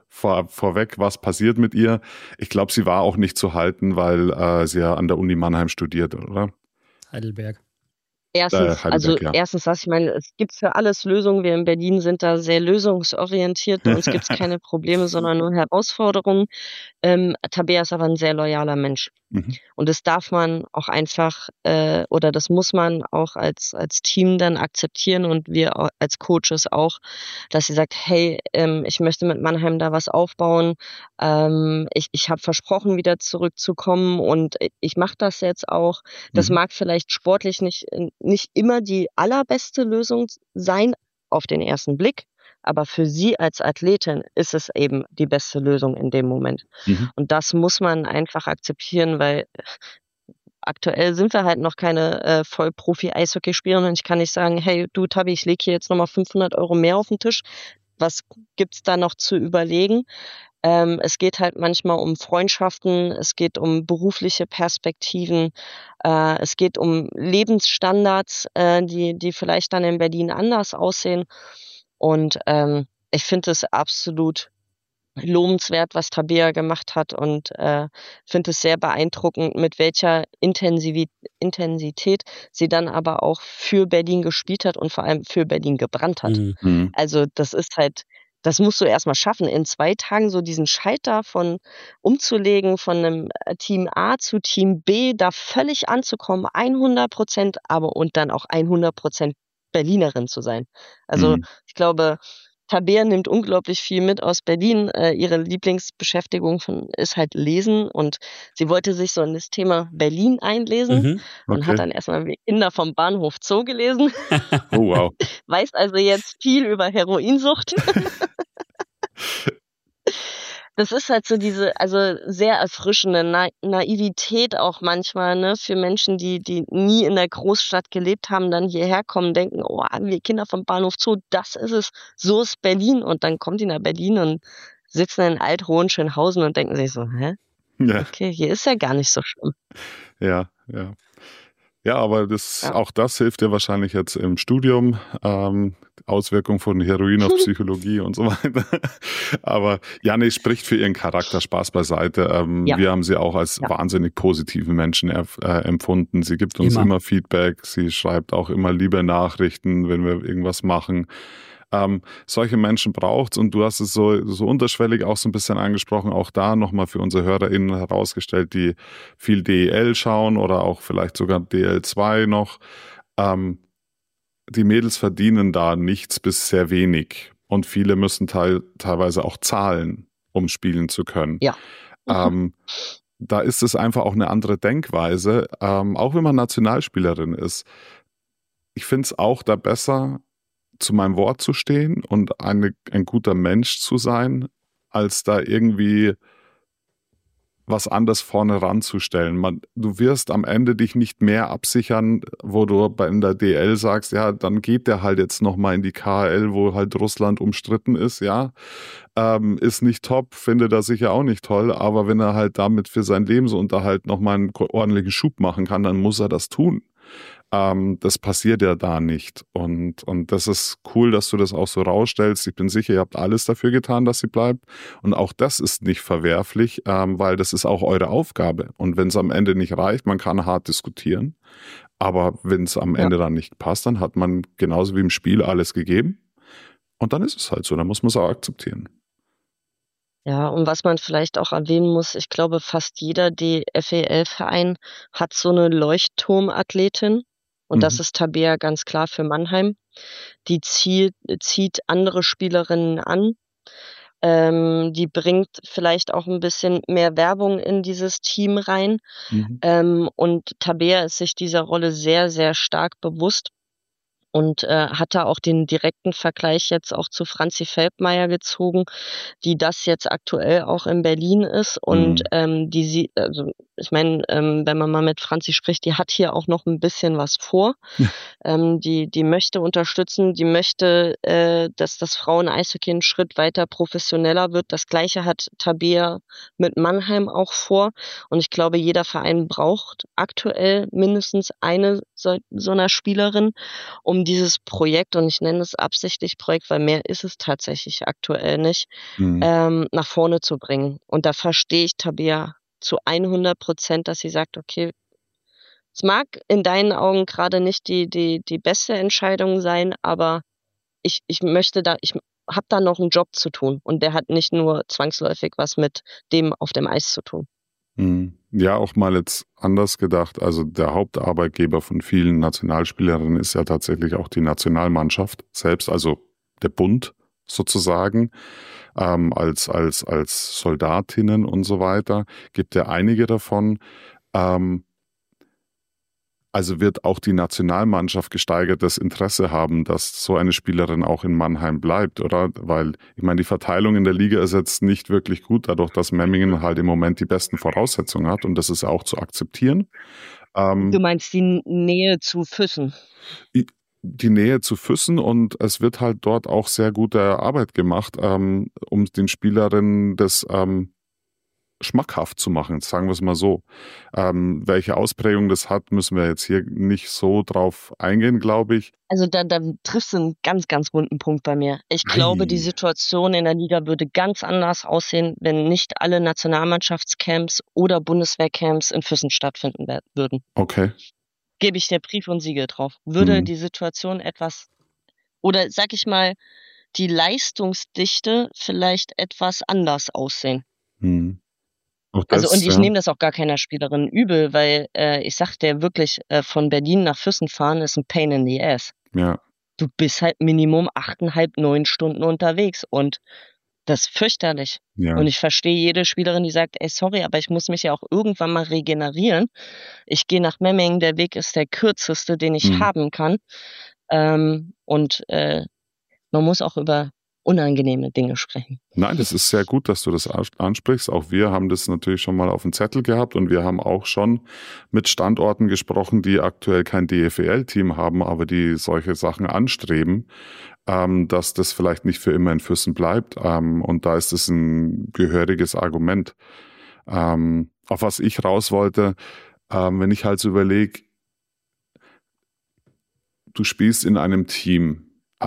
D: vorweg, was passiert mit ihr? Ich glaube, sie war auch nicht zu halten, weil sie ja an der Uni Mannheim studiert, oder?
B: Heidelberg.
C: Erstens das, ich meine, es gibt für alles Lösungen. Wir in Berlin sind da sehr lösungsorientiert. Bei uns gibt es keine Probleme, sondern nur Herausforderungen. Tabea ist aber ein sehr loyaler Mensch. Und das darf man auch einfach, oder das muss man auch als Team dann akzeptieren und wir auch als Coaches auch, dass sie sagt, hey, ich möchte mit Mannheim da was aufbauen. Ich habe versprochen, wieder zurückzukommen und ich mache das jetzt auch. Das mag vielleicht sportlich nicht immer die allerbeste Lösung sein auf den ersten Blick, aber für sie als Athletin ist es eben die beste Lösung in dem Moment. Und das muss man einfach akzeptieren, weil aktuell sind wir halt noch keine Vollprofi-Eishockeyspieler und ich kann nicht sagen, hey, du Tabi, ich lege hier jetzt nochmal 500 € mehr auf den Tisch. Was gibt's da noch zu überlegen? Es geht halt manchmal um Freundschaften, es geht um berufliche Perspektiven, es geht um Lebensstandards, die vielleicht dann in Berlin anders aussehen. Und ich finde es absolut lobenswert, was Tabea gemacht hat und finde es sehr beeindruckend, mit welcher Intensität sie dann aber auch für Berlin gespielt hat und vor allem für Berlin gebrannt hat. Also das ist halt, das musst du erstmal schaffen, in 2 Tagen so diesen Schalter umzulegen, von einem Team A zu Team B, da völlig anzukommen, 100%, aber und dann auch 100% Berlinerin zu sein. Also ich glaube, Tabea nimmt unglaublich viel mit aus Berlin. Ihre Lieblingsbeschäftigung ist halt Lesen und sie wollte sich so in das Thema Berlin einlesen und hat dann erstmal Kinder vom Bahnhof Zoo gelesen.
D: Oh, wow.
C: Weiß also jetzt viel über Heroinsucht. Das ist halt so also sehr erfrischende Naivität auch manchmal, ne, für Menschen, die nie in der Großstadt gelebt haben, dann hierher kommen, denken, oh, wir Kinder vom Bahnhof Zoo, das ist es, so ist Berlin. Und dann kommt die nach Berlin und sitzen in Alt-Hohenschönhausen und denken sich so, hä? Ja. Okay, hier ist ja gar nicht so schlimm.
D: Ja. Ja, aber auch das hilft dir wahrscheinlich jetzt im Studium, Auswirkungen von Heroin auf Psychologie und so weiter. Aber Janne spricht für ihren Charakter, Spaß beiseite. Wir haben sie auch als wahnsinnig positiven Menschen empfunden. Sie gibt uns immer Feedback, sie schreibt auch immer liebe Nachrichten, wenn wir irgendwas machen. Solche Menschen braucht's und du hast es so unterschwellig auch so ein bisschen angesprochen, auch da nochmal für unsere HörerInnen herausgestellt, die viel DEL schauen oder auch vielleicht sogar DL2 noch. Die Mädels verdienen da nichts bis sehr wenig und viele müssen teilweise auch zahlen, um spielen zu können.
C: Ja.
D: Da ist es einfach auch eine andere Denkweise, auch wenn man Nationalspielerin ist. Ich finde es auch da besser, zu meinem Wort zu stehen und ein guter Mensch zu sein, als da irgendwie was anderes vorne ranzustellen. Du wirst am Ende dich nicht mehr absichern, wo du in der DL sagst, ja, dann geht der halt jetzt nochmal in die KHL, wo halt Russland umstritten ist, ja. Ist nicht top, finde das sicher auch nicht toll, aber wenn er halt damit für seinen Lebensunterhalt nochmal einen ordentlichen Schub machen kann, dann muss er das tun. Das passiert ja da nicht. Und das ist cool, dass du das auch so rausstellst. Ich bin sicher, ihr habt alles dafür getan, dass sie bleibt. Und auch das ist nicht verwerflich, weil das ist auch eure Aufgabe. Und wenn es am Ende nicht reicht, man kann hart diskutieren. Aber wenn es am Ende dann nicht passt, dann hat man genauso wie im Spiel alles gegeben. Und dann ist es halt so, dann muss man es auch akzeptieren.
C: Ja, und was man vielleicht auch erwähnen muss, ich glaube, fast jeder DFEL-Verein hat so eine Leuchtturmathletin. Und das ist Tabea ganz klar für Mannheim. Die zieht andere Spielerinnen an. Die bringt vielleicht auch ein bisschen mehr Werbung in dieses Team rein. Und Tabea ist sich dieser Rolle sehr, sehr stark bewusst. Und hat da auch den direkten Vergleich jetzt auch zu Franzi Feldmeier gezogen, die das jetzt aktuell auch in Berlin ist und ich meine, wenn man mal mit Franzi spricht, die hat hier auch noch ein bisschen was vor. Die möchte unterstützen, die möchte, dass das Frauen-Eishockey einen Schritt weiter professioneller wird. Das Gleiche hat Tabea mit Mannheim auch vor. Und ich glaube, jeder Verein braucht aktuell mindestens eine so einer Spielerin, um dieses Projekt, und ich nenne es absichtlich Projekt, weil mehr ist es tatsächlich aktuell nicht, nach vorne zu bringen. Und da verstehe ich Tabea zu 100%, dass sie sagt, okay, es mag in deinen Augen gerade nicht die beste Entscheidung sein, aber ich habe da noch einen Job zu tun und der hat nicht nur zwangsläufig was mit dem auf dem Eis zu tun.
D: Ja, auch mal jetzt anders gedacht. Also der Hauptarbeitgeber von vielen Nationalspielerinnen ist ja tatsächlich auch die Nationalmannschaft selbst, also der Bund sozusagen, als Soldatinnen und so weiter. Gibt ja einige davon. Also wird auch die Nationalmannschaft gesteigertes Interesse haben, dass so eine Spielerin auch in Mannheim bleibt, oder? Weil, ich meine, die Verteilung in der Liga ist jetzt nicht wirklich gut, dadurch, dass Memmingen halt im Moment die besten Voraussetzungen hat und das ist auch zu akzeptieren.
C: Du meinst die Nähe zu Füssen?
D: Die Nähe zu Füssen und es wird halt dort auch sehr gute Arbeit gemacht, um den Spielerinnen das schmackhaft zu machen, sagen wir es mal so. Welche Ausprägung das hat, müssen wir jetzt hier nicht so drauf eingehen, glaube ich.
C: Also da triffst du einen ganz, ganz wunden Punkt bei mir. Ich glaube, die Situation in der Liga würde ganz anders aussehen, wenn nicht alle Nationalmannschaftscamps oder Bundeswehrcamps in Füssen stattfinden würden.
D: Okay.
C: Gebe ich dir Brief und Siegel drauf. Würde die Situation etwas, oder sag ich mal, die Leistungsdichte vielleicht etwas anders aussehen. Also und ich nehme das auch gar keiner Spielerin übel, weil ich sag dir wirklich, von Berlin nach Füssen fahren ist ein Pain in the ass.
D: Ja.
C: Du bist halt Minimum 8,5, 9 Stunden unterwegs und das ist fürchterlich.
D: Ja.
C: Und ich verstehe jede Spielerin, die sagt, ey, sorry, aber ich muss mich ja auch irgendwann mal regenerieren. Ich gehe nach Memmingen, der Weg ist der kürzeste, den ich haben kann. Und man muss auch über unangenehme Dinge sprechen.
D: Nein, das ist sehr gut, dass du das ansprichst. Auch wir haben das natürlich schon mal auf dem Zettel gehabt und wir haben auch schon mit Standorten gesprochen, die aktuell kein DFEL-Team haben, aber die solche Sachen anstreben, dass das vielleicht nicht für immer in Füssen bleibt. Und da ist es ein gehöriges Argument. Auf was ich raus wollte, wenn ich halt so überlege, du spielst in einem Team,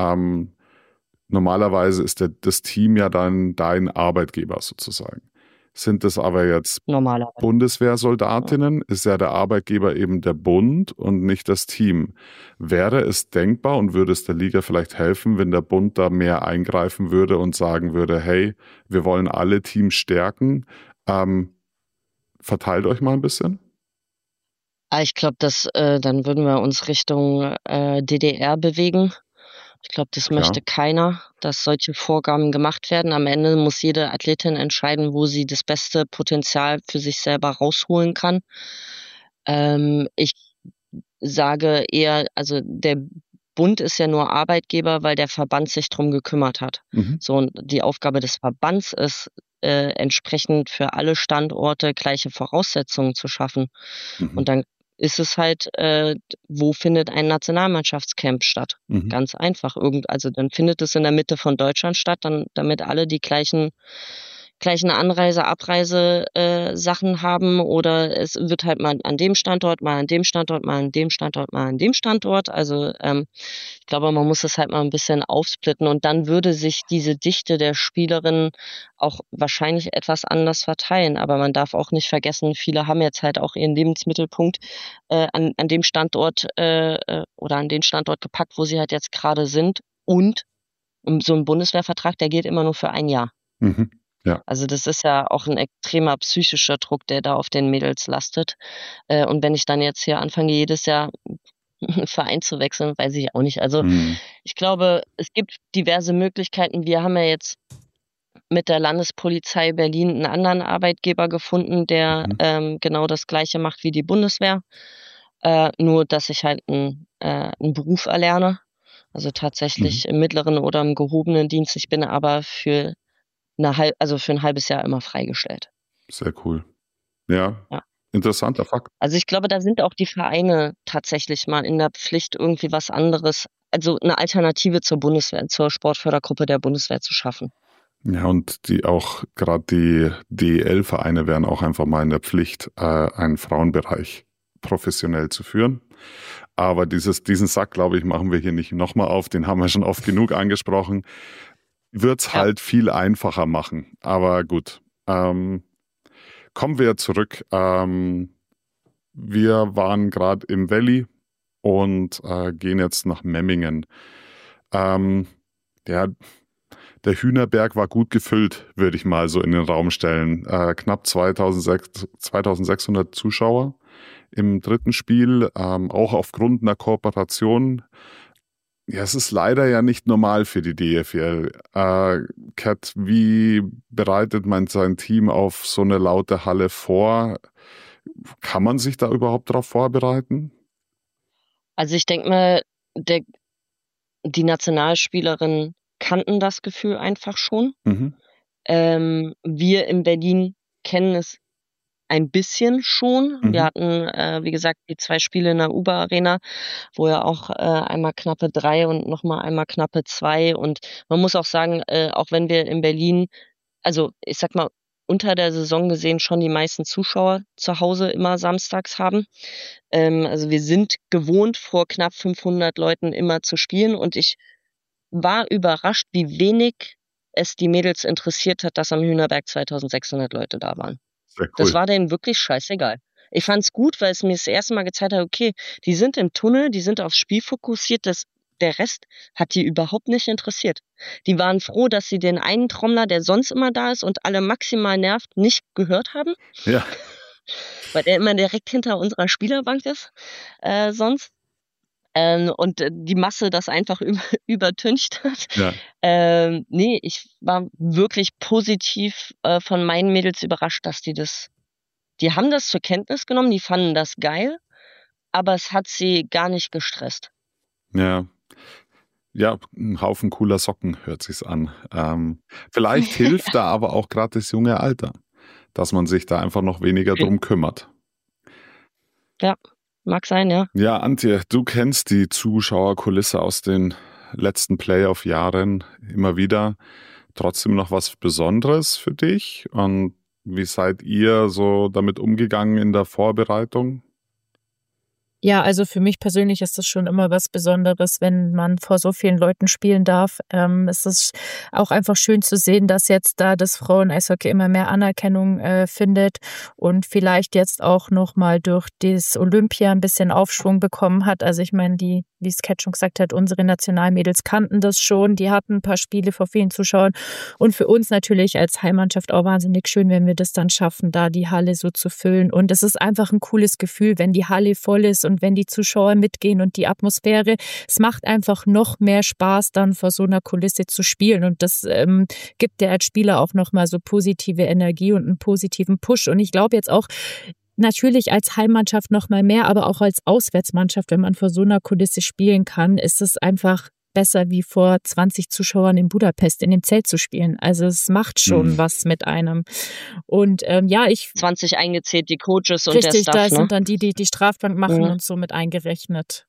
D: normalerweise ist das Team ja dann dein Arbeitgeber sozusagen. Sind das aber jetzt Bundeswehrsoldatinnen, ist ja der Arbeitgeber eben der Bund und nicht das Team. Wäre es denkbar und würde es der Liga vielleicht helfen, wenn der Bund da mehr eingreifen würde und sagen würde, hey, wir wollen alle Teams stärken, verteilt euch mal ein bisschen?
C: Ich glaube, dann würden wir uns Richtung DDR bewegen. Ich glaube, das möchte keiner, dass solche Vorgaben gemacht werden. Am Ende muss jede Athletin entscheiden, wo sie das beste Potenzial für sich selber rausholen kann. Ich sage eher, also der Bund ist ja nur Arbeitgeber, weil der Verband sich drum gekümmert hat. So, und die Aufgabe des Verbands ist, entsprechend für alle Standorte gleiche Voraussetzungen zu schaffen. Und dann ist es halt, wo findet ein Nationalmannschaftscamp statt? Ganz einfach. Also dann findet es in der Mitte von Deutschland statt, damit alle die gleichen Anreise-, Abreise-Sachen haben, oder es wird halt mal an dem Standort, mal an dem Standort, mal an dem Standort, mal an dem Standort. Also ich glaube, man muss es halt mal ein bisschen aufsplitten und dann würde sich diese Dichte der Spielerinnen auch wahrscheinlich etwas anders verteilen. Aber man darf auch nicht vergessen, viele haben jetzt halt auch ihren Lebensmittelpunkt an dem Standort oder an den Standort gepackt, wo sie halt jetzt gerade sind. Und so ein Bundeswehrvertrag, der gilt immer nur für ein Jahr.
D: Ja.
C: Also das ist ja auch ein extremer psychischer Druck, der da auf den Mädels lastet. Und wenn ich dann jetzt hier anfange, jedes Jahr einen Verein zu wechseln, weiß ich auch nicht. Also ich glaube, es gibt diverse Möglichkeiten. Wir haben ja jetzt mit der Landespolizei Berlin einen anderen Arbeitgeber gefunden, der genau das Gleiche macht wie die Bundeswehr. Nur, dass ich halt einen Beruf erlerne. Also tatsächlich im mittleren oder im gehobenen Dienst. Ich bin aber für ein halbes Jahr immer freigestellt.
D: Sehr cool. Ja. Interessanter Fakt.
C: Also ich glaube, da sind auch die Vereine tatsächlich mal in der Pflicht, irgendwie was anderes, also eine Alternative zur Bundeswehr, zur Sportfördergruppe der Bundeswehr zu schaffen.
D: Ja, und gerade die DEL-Vereine wären auch einfach mal in der Pflicht, einen Frauenbereich professionell zu führen. Aber diesen Sack, glaube ich, machen wir hier nicht nochmal auf. Den haben wir schon oft genug angesprochen. Wird's halt viel einfacher machen. Aber gut. Kommen wir zurück. Wir waren gerade im Valley und gehen jetzt nach Memmingen. Der Hühnerberg war gut gefüllt, würde ich mal so in den Raum stellen. Knapp 2600 Zuschauer im dritten Spiel, auch aufgrund einer Kooperation. Ja, es ist leider ja nicht normal für die DFL. Kat, wie bereitet man sein Team auf so eine laute Halle vor? Kann man sich da überhaupt darauf vorbereiten?
C: Also ich denke mal, die Nationalspielerinnen kannten das Gefühl einfach schon.
D: Mhm.
C: Wir in Berlin kennen es ein bisschen schon. Wir hatten, wie gesagt, die 2 Spiele in der Uber-Arena, wo ja auch einmal knappe 3 und nochmal einmal knappe 2. Und man muss auch sagen, auch wenn wir in Berlin, also ich sag mal, unter der Saison gesehen schon die meisten Zuschauer zu Hause immer samstags haben. Also wir sind gewohnt, vor knapp 500 Leuten immer zu spielen. Und ich war überrascht, wie wenig es die Mädels interessiert hat, dass am Hühnerberg 2600 Leute da waren.
D: Sehr cool.
C: Das war denen wirklich scheißegal. Ich fand's gut, weil es mir das erste Mal gezeigt hat, okay, die sind im Tunnel, die sind aufs Spiel fokussiert, der Rest hat die überhaupt nicht interessiert. Die waren froh, dass sie den einen Trommler, der sonst immer da ist und alle maximal nervt, nicht gehört haben.
D: Ja.
C: Weil der immer direkt hinter unserer Spielerbank ist, sonst. Und die Masse das einfach übertüncht hat.
D: Ja.
C: Nee, ich war wirklich positiv von meinen Mädels überrascht, dass die haben das zur Kenntnis genommen, die fanden das geil, aber es hat sie gar nicht gestresst.
D: Ja. Ja, ein Haufen cooler Socken hört sich's an. Vielleicht hilft da aber auch gerade das junge Alter, dass man sich da einfach noch weniger drum kümmert.
C: Ja. Mag sein, ja.
D: Ja, Antje, du kennst die Zuschauerkulisse aus den letzten Playoff-Jahren immer wieder. Trotzdem noch was Besonderes für dich? Und wie seid ihr so damit umgegangen in der Vorbereitung?
E: Ja, also für mich persönlich ist das schon immer was Besonderes, wenn man vor so vielen Leuten spielen darf. Es ist auch einfach schön zu sehen, dass jetzt da das Frauen-Eishockey immer mehr Anerkennung findet und vielleicht jetzt auch nochmal durch das Olympia ein bisschen Aufschwung bekommen hat. Also ich meine, wie es Kat schon gesagt hat, unsere Nationalmädels kannten das schon. Die hatten ein paar Spiele vor vielen Zuschauern. Und für uns natürlich als Heimmannschaft auch wahnsinnig schön, wenn wir das dann schaffen, da die Halle so zu füllen. Und es ist einfach ein cooles Gefühl, wenn die Halle voll ist und wenn die Zuschauer mitgehen und die Atmosphäre. Es macht einfach noch mehr Spaß, dann vor so einer Kulisse zu spielen. Und das gibt dir als Spieler auch nochmal so positive Energie und einen positiven Push. Und ich glaube jetzt auch, natürlich als Heimmannschaft noch mal mehr, aber auch als Auswärtsmannschaft, wenn man vor so einer Kulisse spielen kann, ist es einfach besser, wie vor 20 Zuschauern in Budapest in dem Zelt zu spielen. Also es macht schon was mit einem. Und
C: 20 eingezählt, die Coaches und
E: richtig,
C: der Staff.
E: Richtig, da sind dann die Strafbank machen und so mit eingerechnet.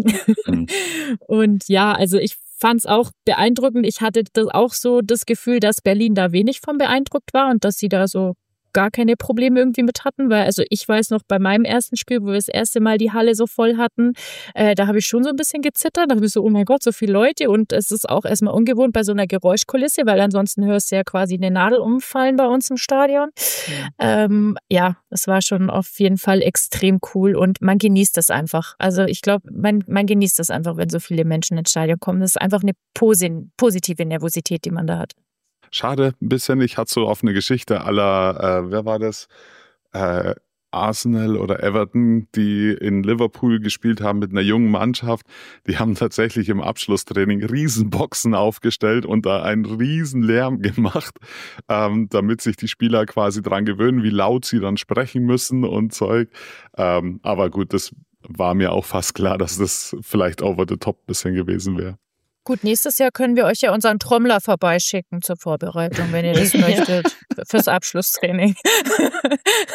E: Und ja, also ich fand es auch beeindruckend. Ich hatte auch so das Gefühl, dass Berlin da wenig von beeindruckt war und dass sie da so gar keine Probleme irgendwie mit hatten, weil also ich weiß noch bei meinem ersten Spiel, wo wir das erste Mal die Halle so voll hatten, da habe ich schon so ein bisschen gezittert, da habe ich so, oh mein Gott, so viele Leute und es ist auch erstmal ungewohnt bei so einer Geräuschkulisse, weil ansonsten hörst du ja quasi eine Nadel umfallen bei uns im Stadion. Das war schon auf jeden Fall extrem cool und man genießt das einfach. Also ich glaube, man genießt das einfach, wenn so viele Menschen ins Stadion kommen. Das ist einfach eine positive Nervosität, die man da hat.
D: Schade, ein bisschen. Ich hatte so auf eine Geschichte aller, wer war das? Arsenal oder Everton, die in Liverpool gespielt haben mit einer jungen Mannschaft. Die haben tatsächlich im Abschlusstraining Riesenboxen aufgestellt und da einen Riesenlärm gemacht, damit sich die Spieler quasi dran gewöhnen, wie laut sie dann sprechen müssen und Zeug. Aber gut, das war mir auch fast klar, dass das vielleicht over the top ein bisschen gewesen wäre.
E: Gut, nächstes Jahr können wir euch ja unseren Trommler vorbeischicken zur Vorbereitung, wenn ihr das möchtet, fürs Abschlusstraining.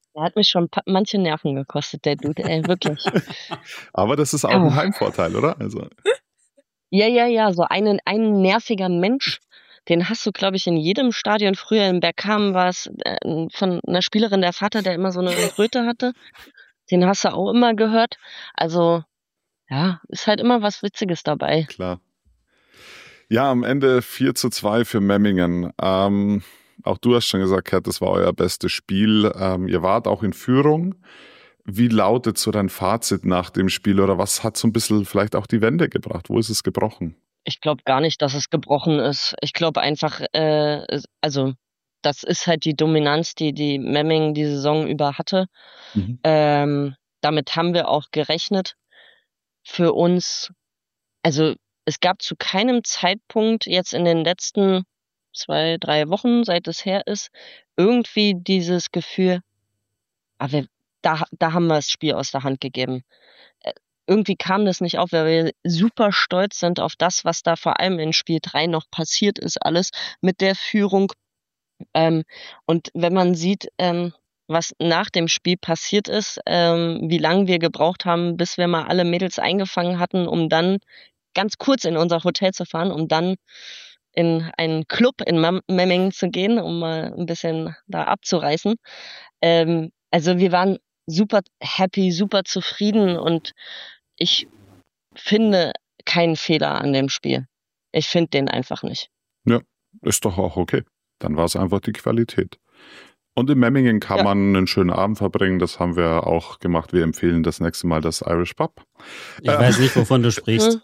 C: Der hat mich schon manche Nerven gekostet, der Dude, ey, wirklich.
D: Aber das ist auch ein Heimvorteil, oder? Also.
C: Ja, so ein nerviger Mensch, den hast du, glaube ich, in jedem Stadion. Früher in Bergkamen war es von einer Spielerin der Vater, der immer so eine Röte hatte. Den hast du auch immer gehört. Also, ja, ist halt immer was Witziges dabei.
D: Klar. Ja, am Ende 4:2 für Memmingen. Auch du hast schon gesagt, Kat, das war euer bestes Spiel. Ihr wart auch in Führung. Wie lautet so dein Fazit nach dem Spiel oder was hat so ein bisschen vielleicht auch die Wende gebracht? Wo ist es gebrochen?
C: Ich glaube gar nicht, dass es gebrochen ist. Ich glaube einfach, also das ist halt die Dominanz, die Memmingen die Saison über hatte. Damit haben wir auch gerechnet. Für uns, also es gab zu keinem Zeitpunkt jetzt in den letzten 2-3 Wochen, seit es her ist, irgendwie dieses Gefühl, da haben wir das Spiel aus der Hand gegeben. Irgendwie kam das nicht auf, weil wir super stolz sind auf das, was da vor allem in Spiel 3 noch passiert ist, alles mit der Führung. Und wenn man sieht, was nach dem Spiel passiert ist, wie lange wir gebraucht haben, bis wir mal alle Mädels eingefangen hatten, um dann ganz kurz in unser Hotel zu fahren, um dann in einen Club in Memmingen zu gehen, um mal ein bisschen da abzureißen. Also wir waren super happy, super zufrieden und ich finde keinen Fehler an dem Spiel. Ich finde den einfach nicht.
D: Ja, ist doch auch okay. Dann war es einfach die Qualität. Und in Memmingen kann man einen schönen Abend verbringen. Das haben wir auch gemacht. Wir empfehlen das nächste Mal das Irish Pub.
B: Ich weiß nicht, wovon du sprichst.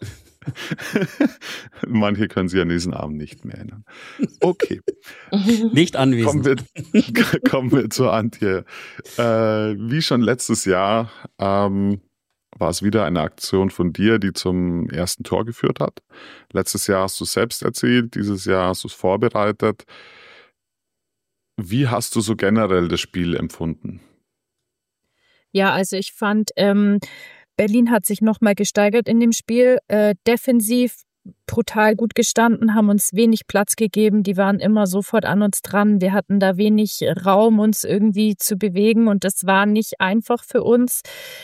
D: Manche können sich an diesen Abend nicht mehr erinnern. Okay.
B: Nicht anwesend.
D: Kommen wir zu Antje. Wie schon letztes Jahr war es wieder eine Aktion von dir, die zum ersten Tor geführt hat. Letztes Jahr hast du es selbst erzielt, dieses Jahr hast du es vorbereitet. Wie hast du so generell das Spiel empfunden?
E: Ja, also ich fand, Berlin hat sich nochmal gesteigert in dem Spiel. Defensiv brutal gut gestanden, haben uns wenig Platz gegeben. Die waren immer sofort an uns dran. Wir hatten da wenig Raum, uns irgendwie zu bewegen. Und das war nicht einfach für uns,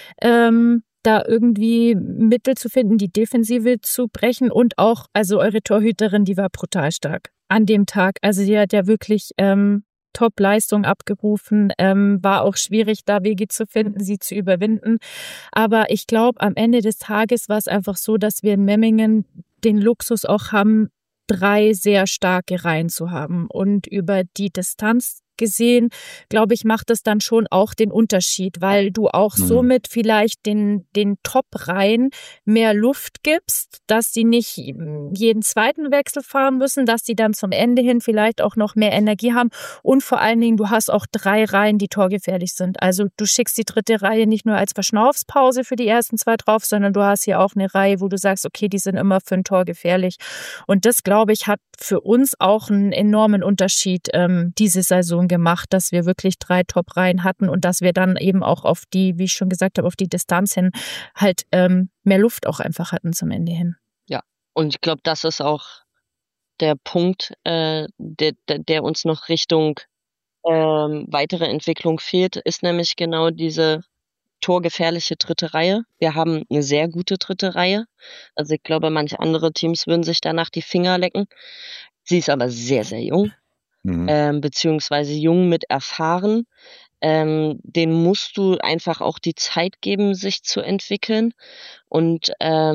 E: da irgendwie Mittel zu finden, die Defensive zu brechen. Und auch, also eure Torhüterin, die war brutal stark an dem Tag. Also die hat ja wirklich Top-Leistung abgerufen, war auch schwierig, da Wege zu finden, sie zu überwinden. Aber ich glaube, am Ende des Tages war es einfach so, dass wir in Memmingen den Luxus auch haben, 3 sehr starke Reihen zu haben. Und über die Distanz gesehen, glaube ich, macht es dann schon auch den Unterschied, weil du auch somit vielleicht den Top-Reihen mehr Luft gibst, dass sie nicht jeden zweiten Wechsel fahren müssen, dass sie dann zum Ende hin vielleicht auch noch mehr Energie haben und vor allen Dingen, du hast auch 3 Reihen, die torgefährlich sind. Also du schickst die 3. Reihe nicht nur als Verschnaufspause für die ersten 2 drauf, sondern du hast hier auch eine Reihe, wo du sagst, okay, die sind immer für ein Tor gefährlich. Und das, glaube ich, hat für uns auch einen enormen Unterschied diese Saison gemacht, dass wir wirklich 3 Top-Reihen hatten und dass wir dann eben auch auf die, wie ich schon gesagt habe, auf die Distanz hin halt mehr Luft auch einfach hatten zum Ende hin.
C: Ja, und ich glaube, das ist auch der Punkt, der uns noch Richtung weitere Entwicklung fehlt, ist nämlich genau diese torgefährliche 3. Reihe. Wir haben eine sehr gute 3. Reihe. Also ich glaube, manche andere Teams würden sich danach die Finger lecken. Sie ist aber sehr, sehr jung. Beziehungsweise jung mit erfahren. Den musst du einfach auch die Zeit geben, sich zu entwickeln. Und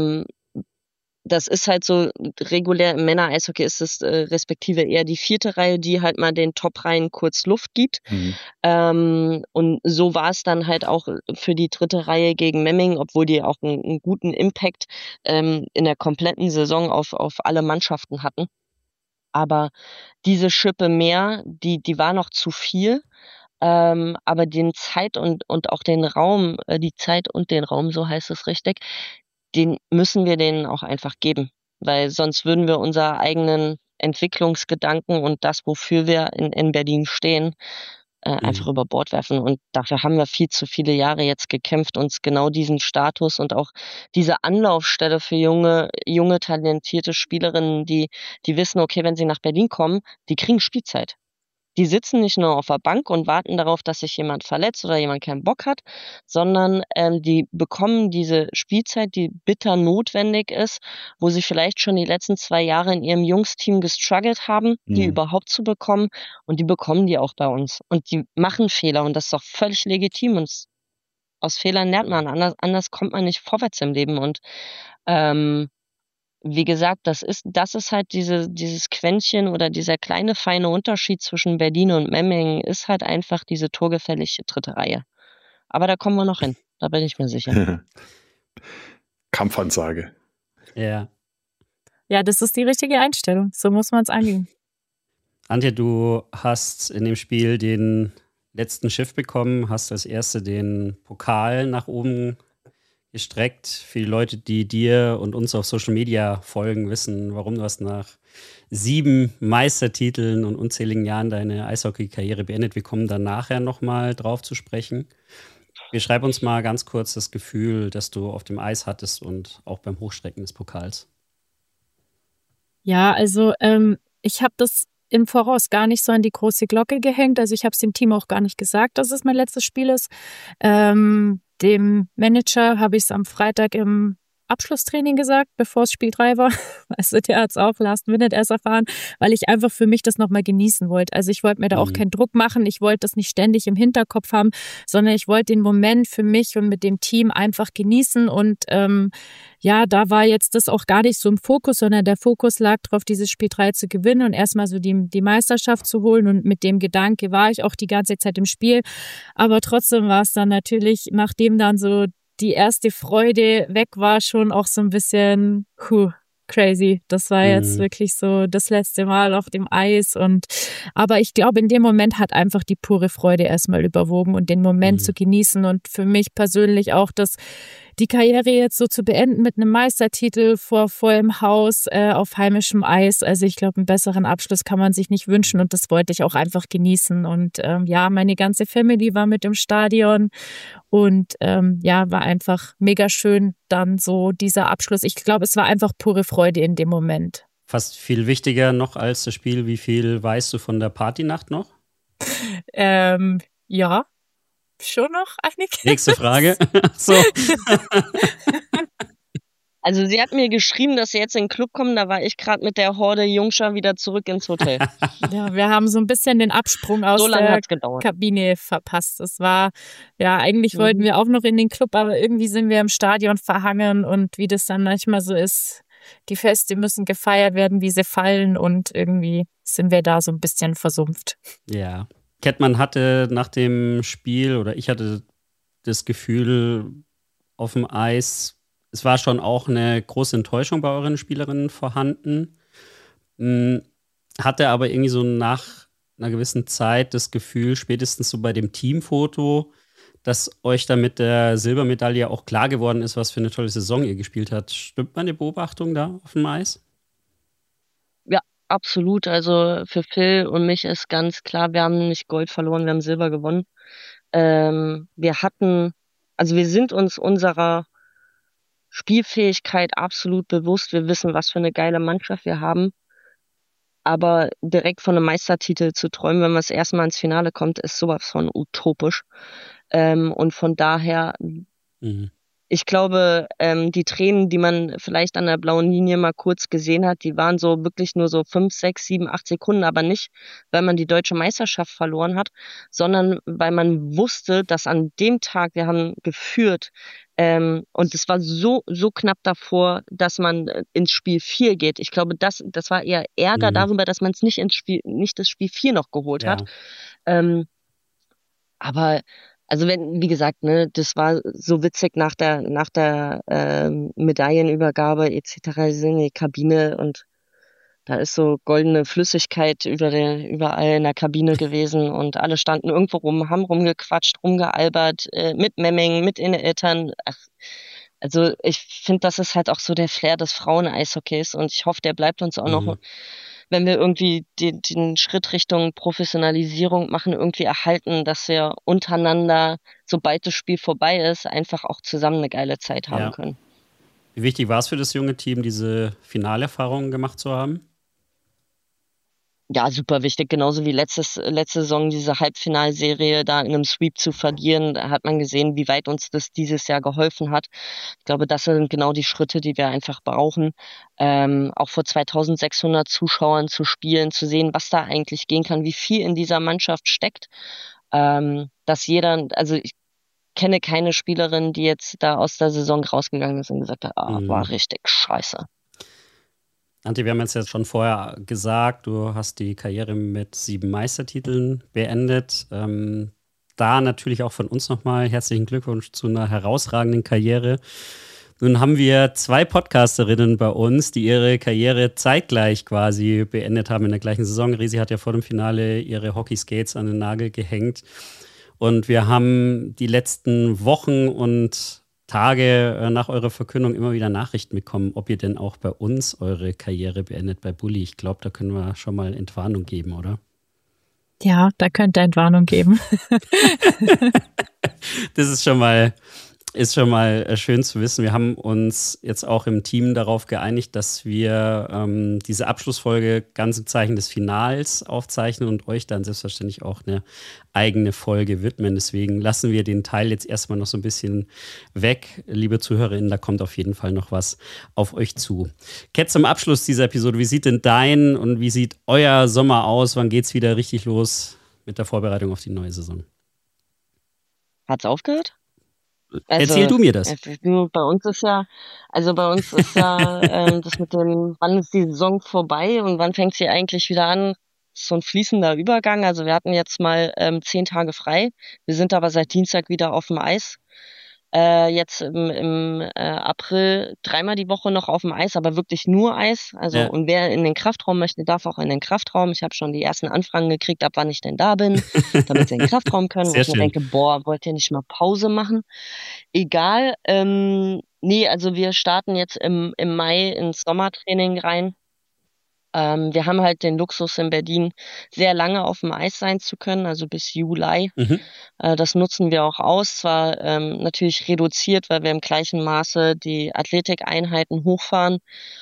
C: das ist halt so, regulär im Männer-Eishockey ist es respektive eher die 4. Reihe, die halt mal den Top-Reihen kurz Luft gibt. Und so war es dann halt auch für die 3. Reihe gegen Memmingen, obwohl die auch einen guten Impact in der kompletten Saison auf alle Mannschaften hatten. Aber diese Schippe mehr, die war noch zu viel. Aber den Zeit und auch den Raum, die Zeit und den Raum, so heißt es richtig, den müssen wir denen auch einfach geben. Weil sonst würden wir unsere eigenen Entwicklungsgedanken und das, wofür wir in Berlin stehen, einfach über Bord werfen. Und dafür haben wir viel zu viele Jahre jetzt gekämpft, uns genau diesen Status und auch diese Anlaufstelle für junge, talentierte Spielerinnen, die wissen, okay, wenn sie nach Berlin kommen, die kriegen Spielzeit. die sitzen nicht nur auf der Bank und warten darauf, dass sich jemand verletzt oder jemand keinen Bock hat, sondern die bekommen diese Spielzeit, die bitter notwendig ist, wo sie vielleicht schon die letzten 2 Jahre in ihrem Jungsteam gestruggelt haben, die überhaupt zu bekommen, und die bekommen die auch bei uns. Und die machen Fehler und das ist doch völlig legitim, und aus Fehlern lernt man, anders kommt man nicht vorwärts im Leben. Und wie gesagt, das ist halt dieses Quäntchen oder dieser kleine feine Unterschied zwischen Berlin und Memmingen, ist halt einfach diese torgefällige 3. Reihe. Aber da kommen wir noch hin, da bin ich mir sicher.
D: Kampfansage.
B: Ja.
E: Ja, das ist die richtige Einstellung. So muss man es angehen.
B: Antje, du hast in dem Spiel den letzten Schiff bekommen, hast als Erste den Pokal nach oben gestreckt. Für die Leute, die dir und uns auf Social Media folgen, wissen, warum du hast nach 7 Meistertiteln und unzähligen Jahren deine Eishockey-Karriere beendet. Wir kommen dann nachher nochmal drauf zu sprechen. Beschreib uns mal ganz kurz das Gefühl, das du auf dem Eis hattest und auch beim Hochstrecken des Pokals.
E: Ja, also ich habe das im Voraus gar nicht so an die große Glocke gehängt. Also ich habe es dem Team auch gar nicht gesagt, dass es mein letztes Spiel ist. Dem Manager habe ich es am Freitag im Abschlusstraining gesagt, bevor es Spiel 3 war. Also der hat es auch last minute erst erfahren, weil ich einfach für mich das nochmal genießen wollte. Also ich wollte mir da auch keinen Druck machen. Ich wollte das nicht ständig im Hinterkopf haben, sondern ich wollte den Moment für mich und mit dem Team einfach genießen. Und ja, da war jetzt das auch gar nicht so im Fokus, sondern der Fokus lag darauf, dieses Spiel 3 zu gewinnen und erstmal so die Meisterschaft zu holen. Und mit dem Gedanke war ich auch die ganze Zeit im Spiel. Aber trotzdem war es dann natürlich, nachdem dann so die erste Freude weg war, schon auch so ein bisschen crazy. Das war jetzt wirklich so das letzte Mal auf dem Eis. Aber ich glaube, in dem Moment hat einfach die pure Freude erstmal überwogen und den Moment zu genießen. Und für mich persönlich auch die Karriere jetzt so zu beenden mit einem Meistertitel vor vollem Haus auf heimischem Eis. Also ich glaube, einen besseren Abschluss kann man sich nicht wünschen, und das wollte ich auch einfach genießen. Und ja, meine ganze Family war mit im Stadion und ja, war einfach mega schön dann so dieser Abschluss. Ich glaube, es war einfach pure Freude in dem Moment.
B: Fast viel wichtiger noch als das Spiel, wie viel weißt du von der Partynacht noch?
E: Ja. Schon noch einiges.
B: Nächste Frage. So.
C: Also sie hat mir geschrieben, dass sie jetzt in den Club kommen, da war ich gerade mit der Horde Jungscher wieder zurück ins Hotel.
E: Ja, wir haben so ein bisschen den Absprung aus der Kabine verpasst. Es war, ja, eigentlich wollten wir auch noch in den Club, aber irgendwie sind wir im Stadion verhangen, und wie das dann manchmal so ist, die Feste müssen gefeiert werden, wie sie fallen, und irgendwie sind wir da so ein bisschen versumpft.
B: Ja. Kettmann hatte nach dem Spiel, oder ich hatte das Gefühl auf dem Eis, es war schon auch eine große Enttäuschung bei euren Spielerinnen vorhanden. Hatte aber irgendwie so nach einer gewissen Zeit das Gefühl, spätestens so bei dem Teamfoto, dass euch da mit der Silbermedaille auch klar geworden ist, was für eine tolle Saison ihr gespielt habt. Stimmt meine Beobachtung da auf dem Eis?
C: Ja, absolut. Also für Phil und mich ist ganz klar, wir haben nicht Gold verloren, wir haben Silber gewonnen. Wir sind uns unserer Spielfähigkeit absolut bewusst. Wir wissen, was für eine geile Mannschaft wir haben. Aber direkt von einem Meistertitel zu träumen, wenn man das erste Mal ins Finale kommt, ist sowas von utopisch. Und von daher, ich glaube, die Tränen, die man vielleicht an der blauen Linie mal kurz gesehen hat, die waren so wirklich nur so 5, 6, 7, 8 Sekunden, aber nicht, weil man die deutsche Meisterschaft verloren hat, sondern weil man wusste, dass an dem Tag, wir haben geführt, und es war so knapp davor, dass man ins Spiel 4 geht. Ich glaube, das war eher Ärger darüber, dass man es nicht das Spiel 4 noch geholt hat. Aber also wie gesagt, ne, das war so witzig nach der Medaillenübergabe etc. Wir sind in die Kabine und da ist so goldene Flüssigkeit überall in der Kabine gewesen und alle standen irgendwo rum, haben rumgequatscht, rumgealbert, mit Memmingen, mit den Eltern. Also ich finde, das ist halt auch so der Flair des Frauen-Eishockeys, und ich hoffe, der bleibt uns auch noch, wenn wir irgendwie den Schritt Richtung Professionalisierung machen, irgendwie erhalten, dass wir untereinander, sobald das Spiel vorbei ist, einfach auch zusammen eine geile Zeit haben können.
B: Wie wichtig war es für das junge Team, diese Finalerfahrung gemacht zu haben?
C: Ja, super wichtig. Genauso wie letzte Saison diese Halbfinalserie da in einem Sweep zu verlieren. Da hat man gesehen, wie weit uns das dieses Jahr geholfen hat. Ich glaube, das sind genau die Schritte, die wir einfach brauchen. Auch vor 2600 Zuschauern zu spielen, zu sehen, was da eigentlich gehen kann, wie viel in dieser Mannschaft steckt. Dass jeder, also ich kenne keine Spielerin, die jetzt da aus der Saison rausgegangen ist und gesagt hat, war richtig scheiße.
B: Antje, wir haben jetzt schon vorher gesagt, du hast die Karriere mit 7 Meistertiteln beendet. Da natürlich auch von uns nochmal herzlichen Glückwunsch zu einer herausragenden Karriere. Nun haben wir 2 Podcasterinnen bei uns, die ihre Karriere zeitgleich quasi beendet haben in der gleichen Saison. Resi hat ja vor dem Finale ihre Hockeyskates an den Nagel gehängt. Und wir haben die letzten Wochen und Tage nach eurer Verkündung immer wieder Nachrichten bekommen, ob ihr denn auch bei uns eure Karriere beendet bei Bully. Ich glaube, da können wir schon mal Entwarnung geben, oder?
E: Ja, da könnte Entwarnung geben.
B: Das ist schon mal schön zu wissen. Wir haben uns jetzt auch im Team darauf geeinigt, dass wir diese Abschlussfolge ganz im Zeichen des Finals aufzeichnen und euch dann selbstverständlich auch eine eigene Folge widmen. Deswegen lassen wir den Teil jetzt erstmal noch so ein bisschen weg. Liebe ZuhörerInnen, da kommt auf jeden Fall noch was auf euch zu. Kat, zum Abschluss dieser Episode, wie sieht denn dein und wie sieht euer Sommer aus? Wann geht's wieder richtig los mit der Vorbereitung auf die neue Saison?
C: Hat's aufgehört?
B: Erzähl du mir das.
C: Bei uns ist ja das mit dem, wann ist die Saison vorbei und wann fängt sie eigentlich wieder an, so ein fließender Übergang. Also wir hatten jetzt mal 10 Tage frei. Wir sind aber seit Dienstag wieder auf dem Eis. Jetzt im April 3-mal die Woche noch auf dem Eis, aber wirklich nur Eis. Also Und wer in den Kraftraum möchte, darf auch in den Kraftraum. Ich habe schon die ersten Anfragen gekriegt, ab wann ich denn da bin, damit sie in den Kraftraum können. Wo ich mir denke, wollt ihr nicht mal Pause machen? Egal. Also wir starten jetzt im Mai ins Sommertraining rein. Wir haben halt den Luxus in Berlin, sehr lange auf dem Eis sein zu können, also bis Juli. Das nutzen wir auch aus, zwar natürlich reduziert, weil wir im gleichen Maße die Athletikeinheiten hochfahren.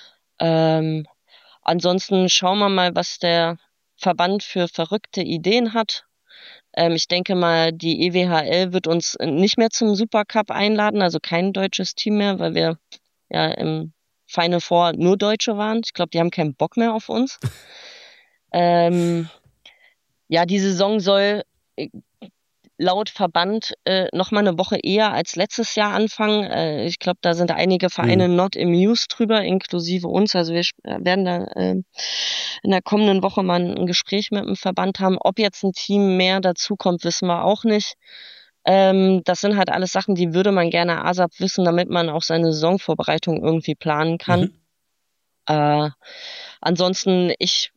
C: Ansonsten schauen wir mal, was der Verband für verrückte Ideen hat. Ich denke mal, die EWHL wird uns nicht mehr zum Supercup einladen, also kein deutsches Team mehr, weil wir ja im Final Four nur Deutsche waren. Ich glaube, die haben keinen Bock mehr auf uns. Die Saison soll laut Verband noch mal eine Woche eher als letztes Jahr anfangen. Ich glaube, da sind einige Vereine not amused drüber, inklusive uns. Also wir werden da in der kommenden Woche mal ein Gespräch mit dem Verband haben. Ob jetzt ein Team mehr dazukommt, wissen wir auch nicht. Das sind halt alles Sachen, die würde man gerne ASAP wissen, damit man auch seine Saisonvorbereitung irgendwie planen kann. Ansonsten, ich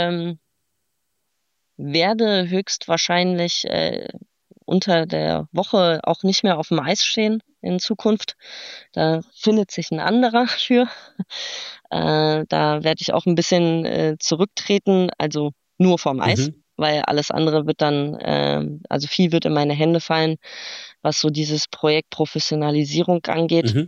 C: werde höchstwahrscheinlich unter der Woche auch nicht mehr auf dem Eis stehen in Zukunft. Da findet sich ein anderer für. Da werde ich auch ein bisschen zurücktreten, also nur vom Eis. Weil alles andere wird dann, also viel wird in meine Hände fallen, was so dieses Projekt Professionalisierung angeht.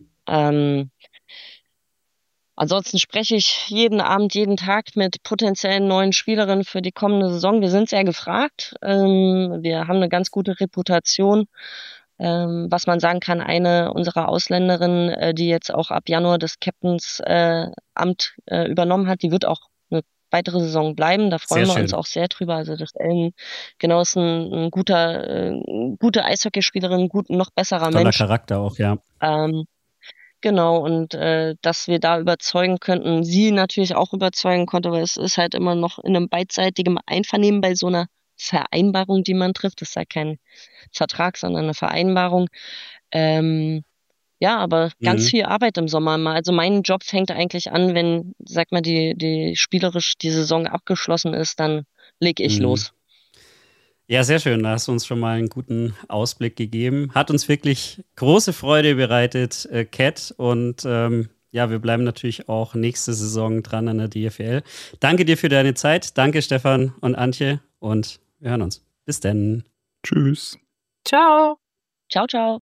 C: Ansonsten spreche ich jeden Abend, jeden Tag mit potenziellen neuen Spielerinnen für die kommende Saison. Wir sind sehr gefragt. Wir haben eine ganz gute Reputation. Was man sagen kann, eine unserer Ausländerinnen, die jetzt auch ab Januar das Captains Amt übernommen hat, die wird auch weitere Saison bleiben. Da freuen wir uns auch sehr drüber. Also das Ellen genau ist ein gute Eishockeyspielerin, noch besserer
B: Mensch.
C: Mensch.
B: Toller Charakter auch, ja.
C: Genau, und dass wir da überzeugen könnten, sie natürlich auch überzeugen konnte, weil es ist halt immer noch in einem beidseitigen Einvernehmen bei so einer Vereinbarung, die man trifft. Das ist ja kein Vertrag, sondern eine Vereinbarung. Aber ganz viel Arbeit im Sommer mal. Also mein Job fängt eigentlich an, wenn, sag mal, die spielerisch die Saison abgeschlossen ist, dann leg ich los.
B: Ja, sehr schön. Da hast du uns schon mal einen guten Ausblick gegeben. Hat uns wirklich große Freude bereitet, Kat. Und wir bleiben natürlich auch nächste Saison dran an der DFL. Danke dir für deine Zeit. Danke, Stefan und Antje. Und wir hören uns. Bis dann.
D: Tschüss.
E: Ciao.
C: Ciao, ciao.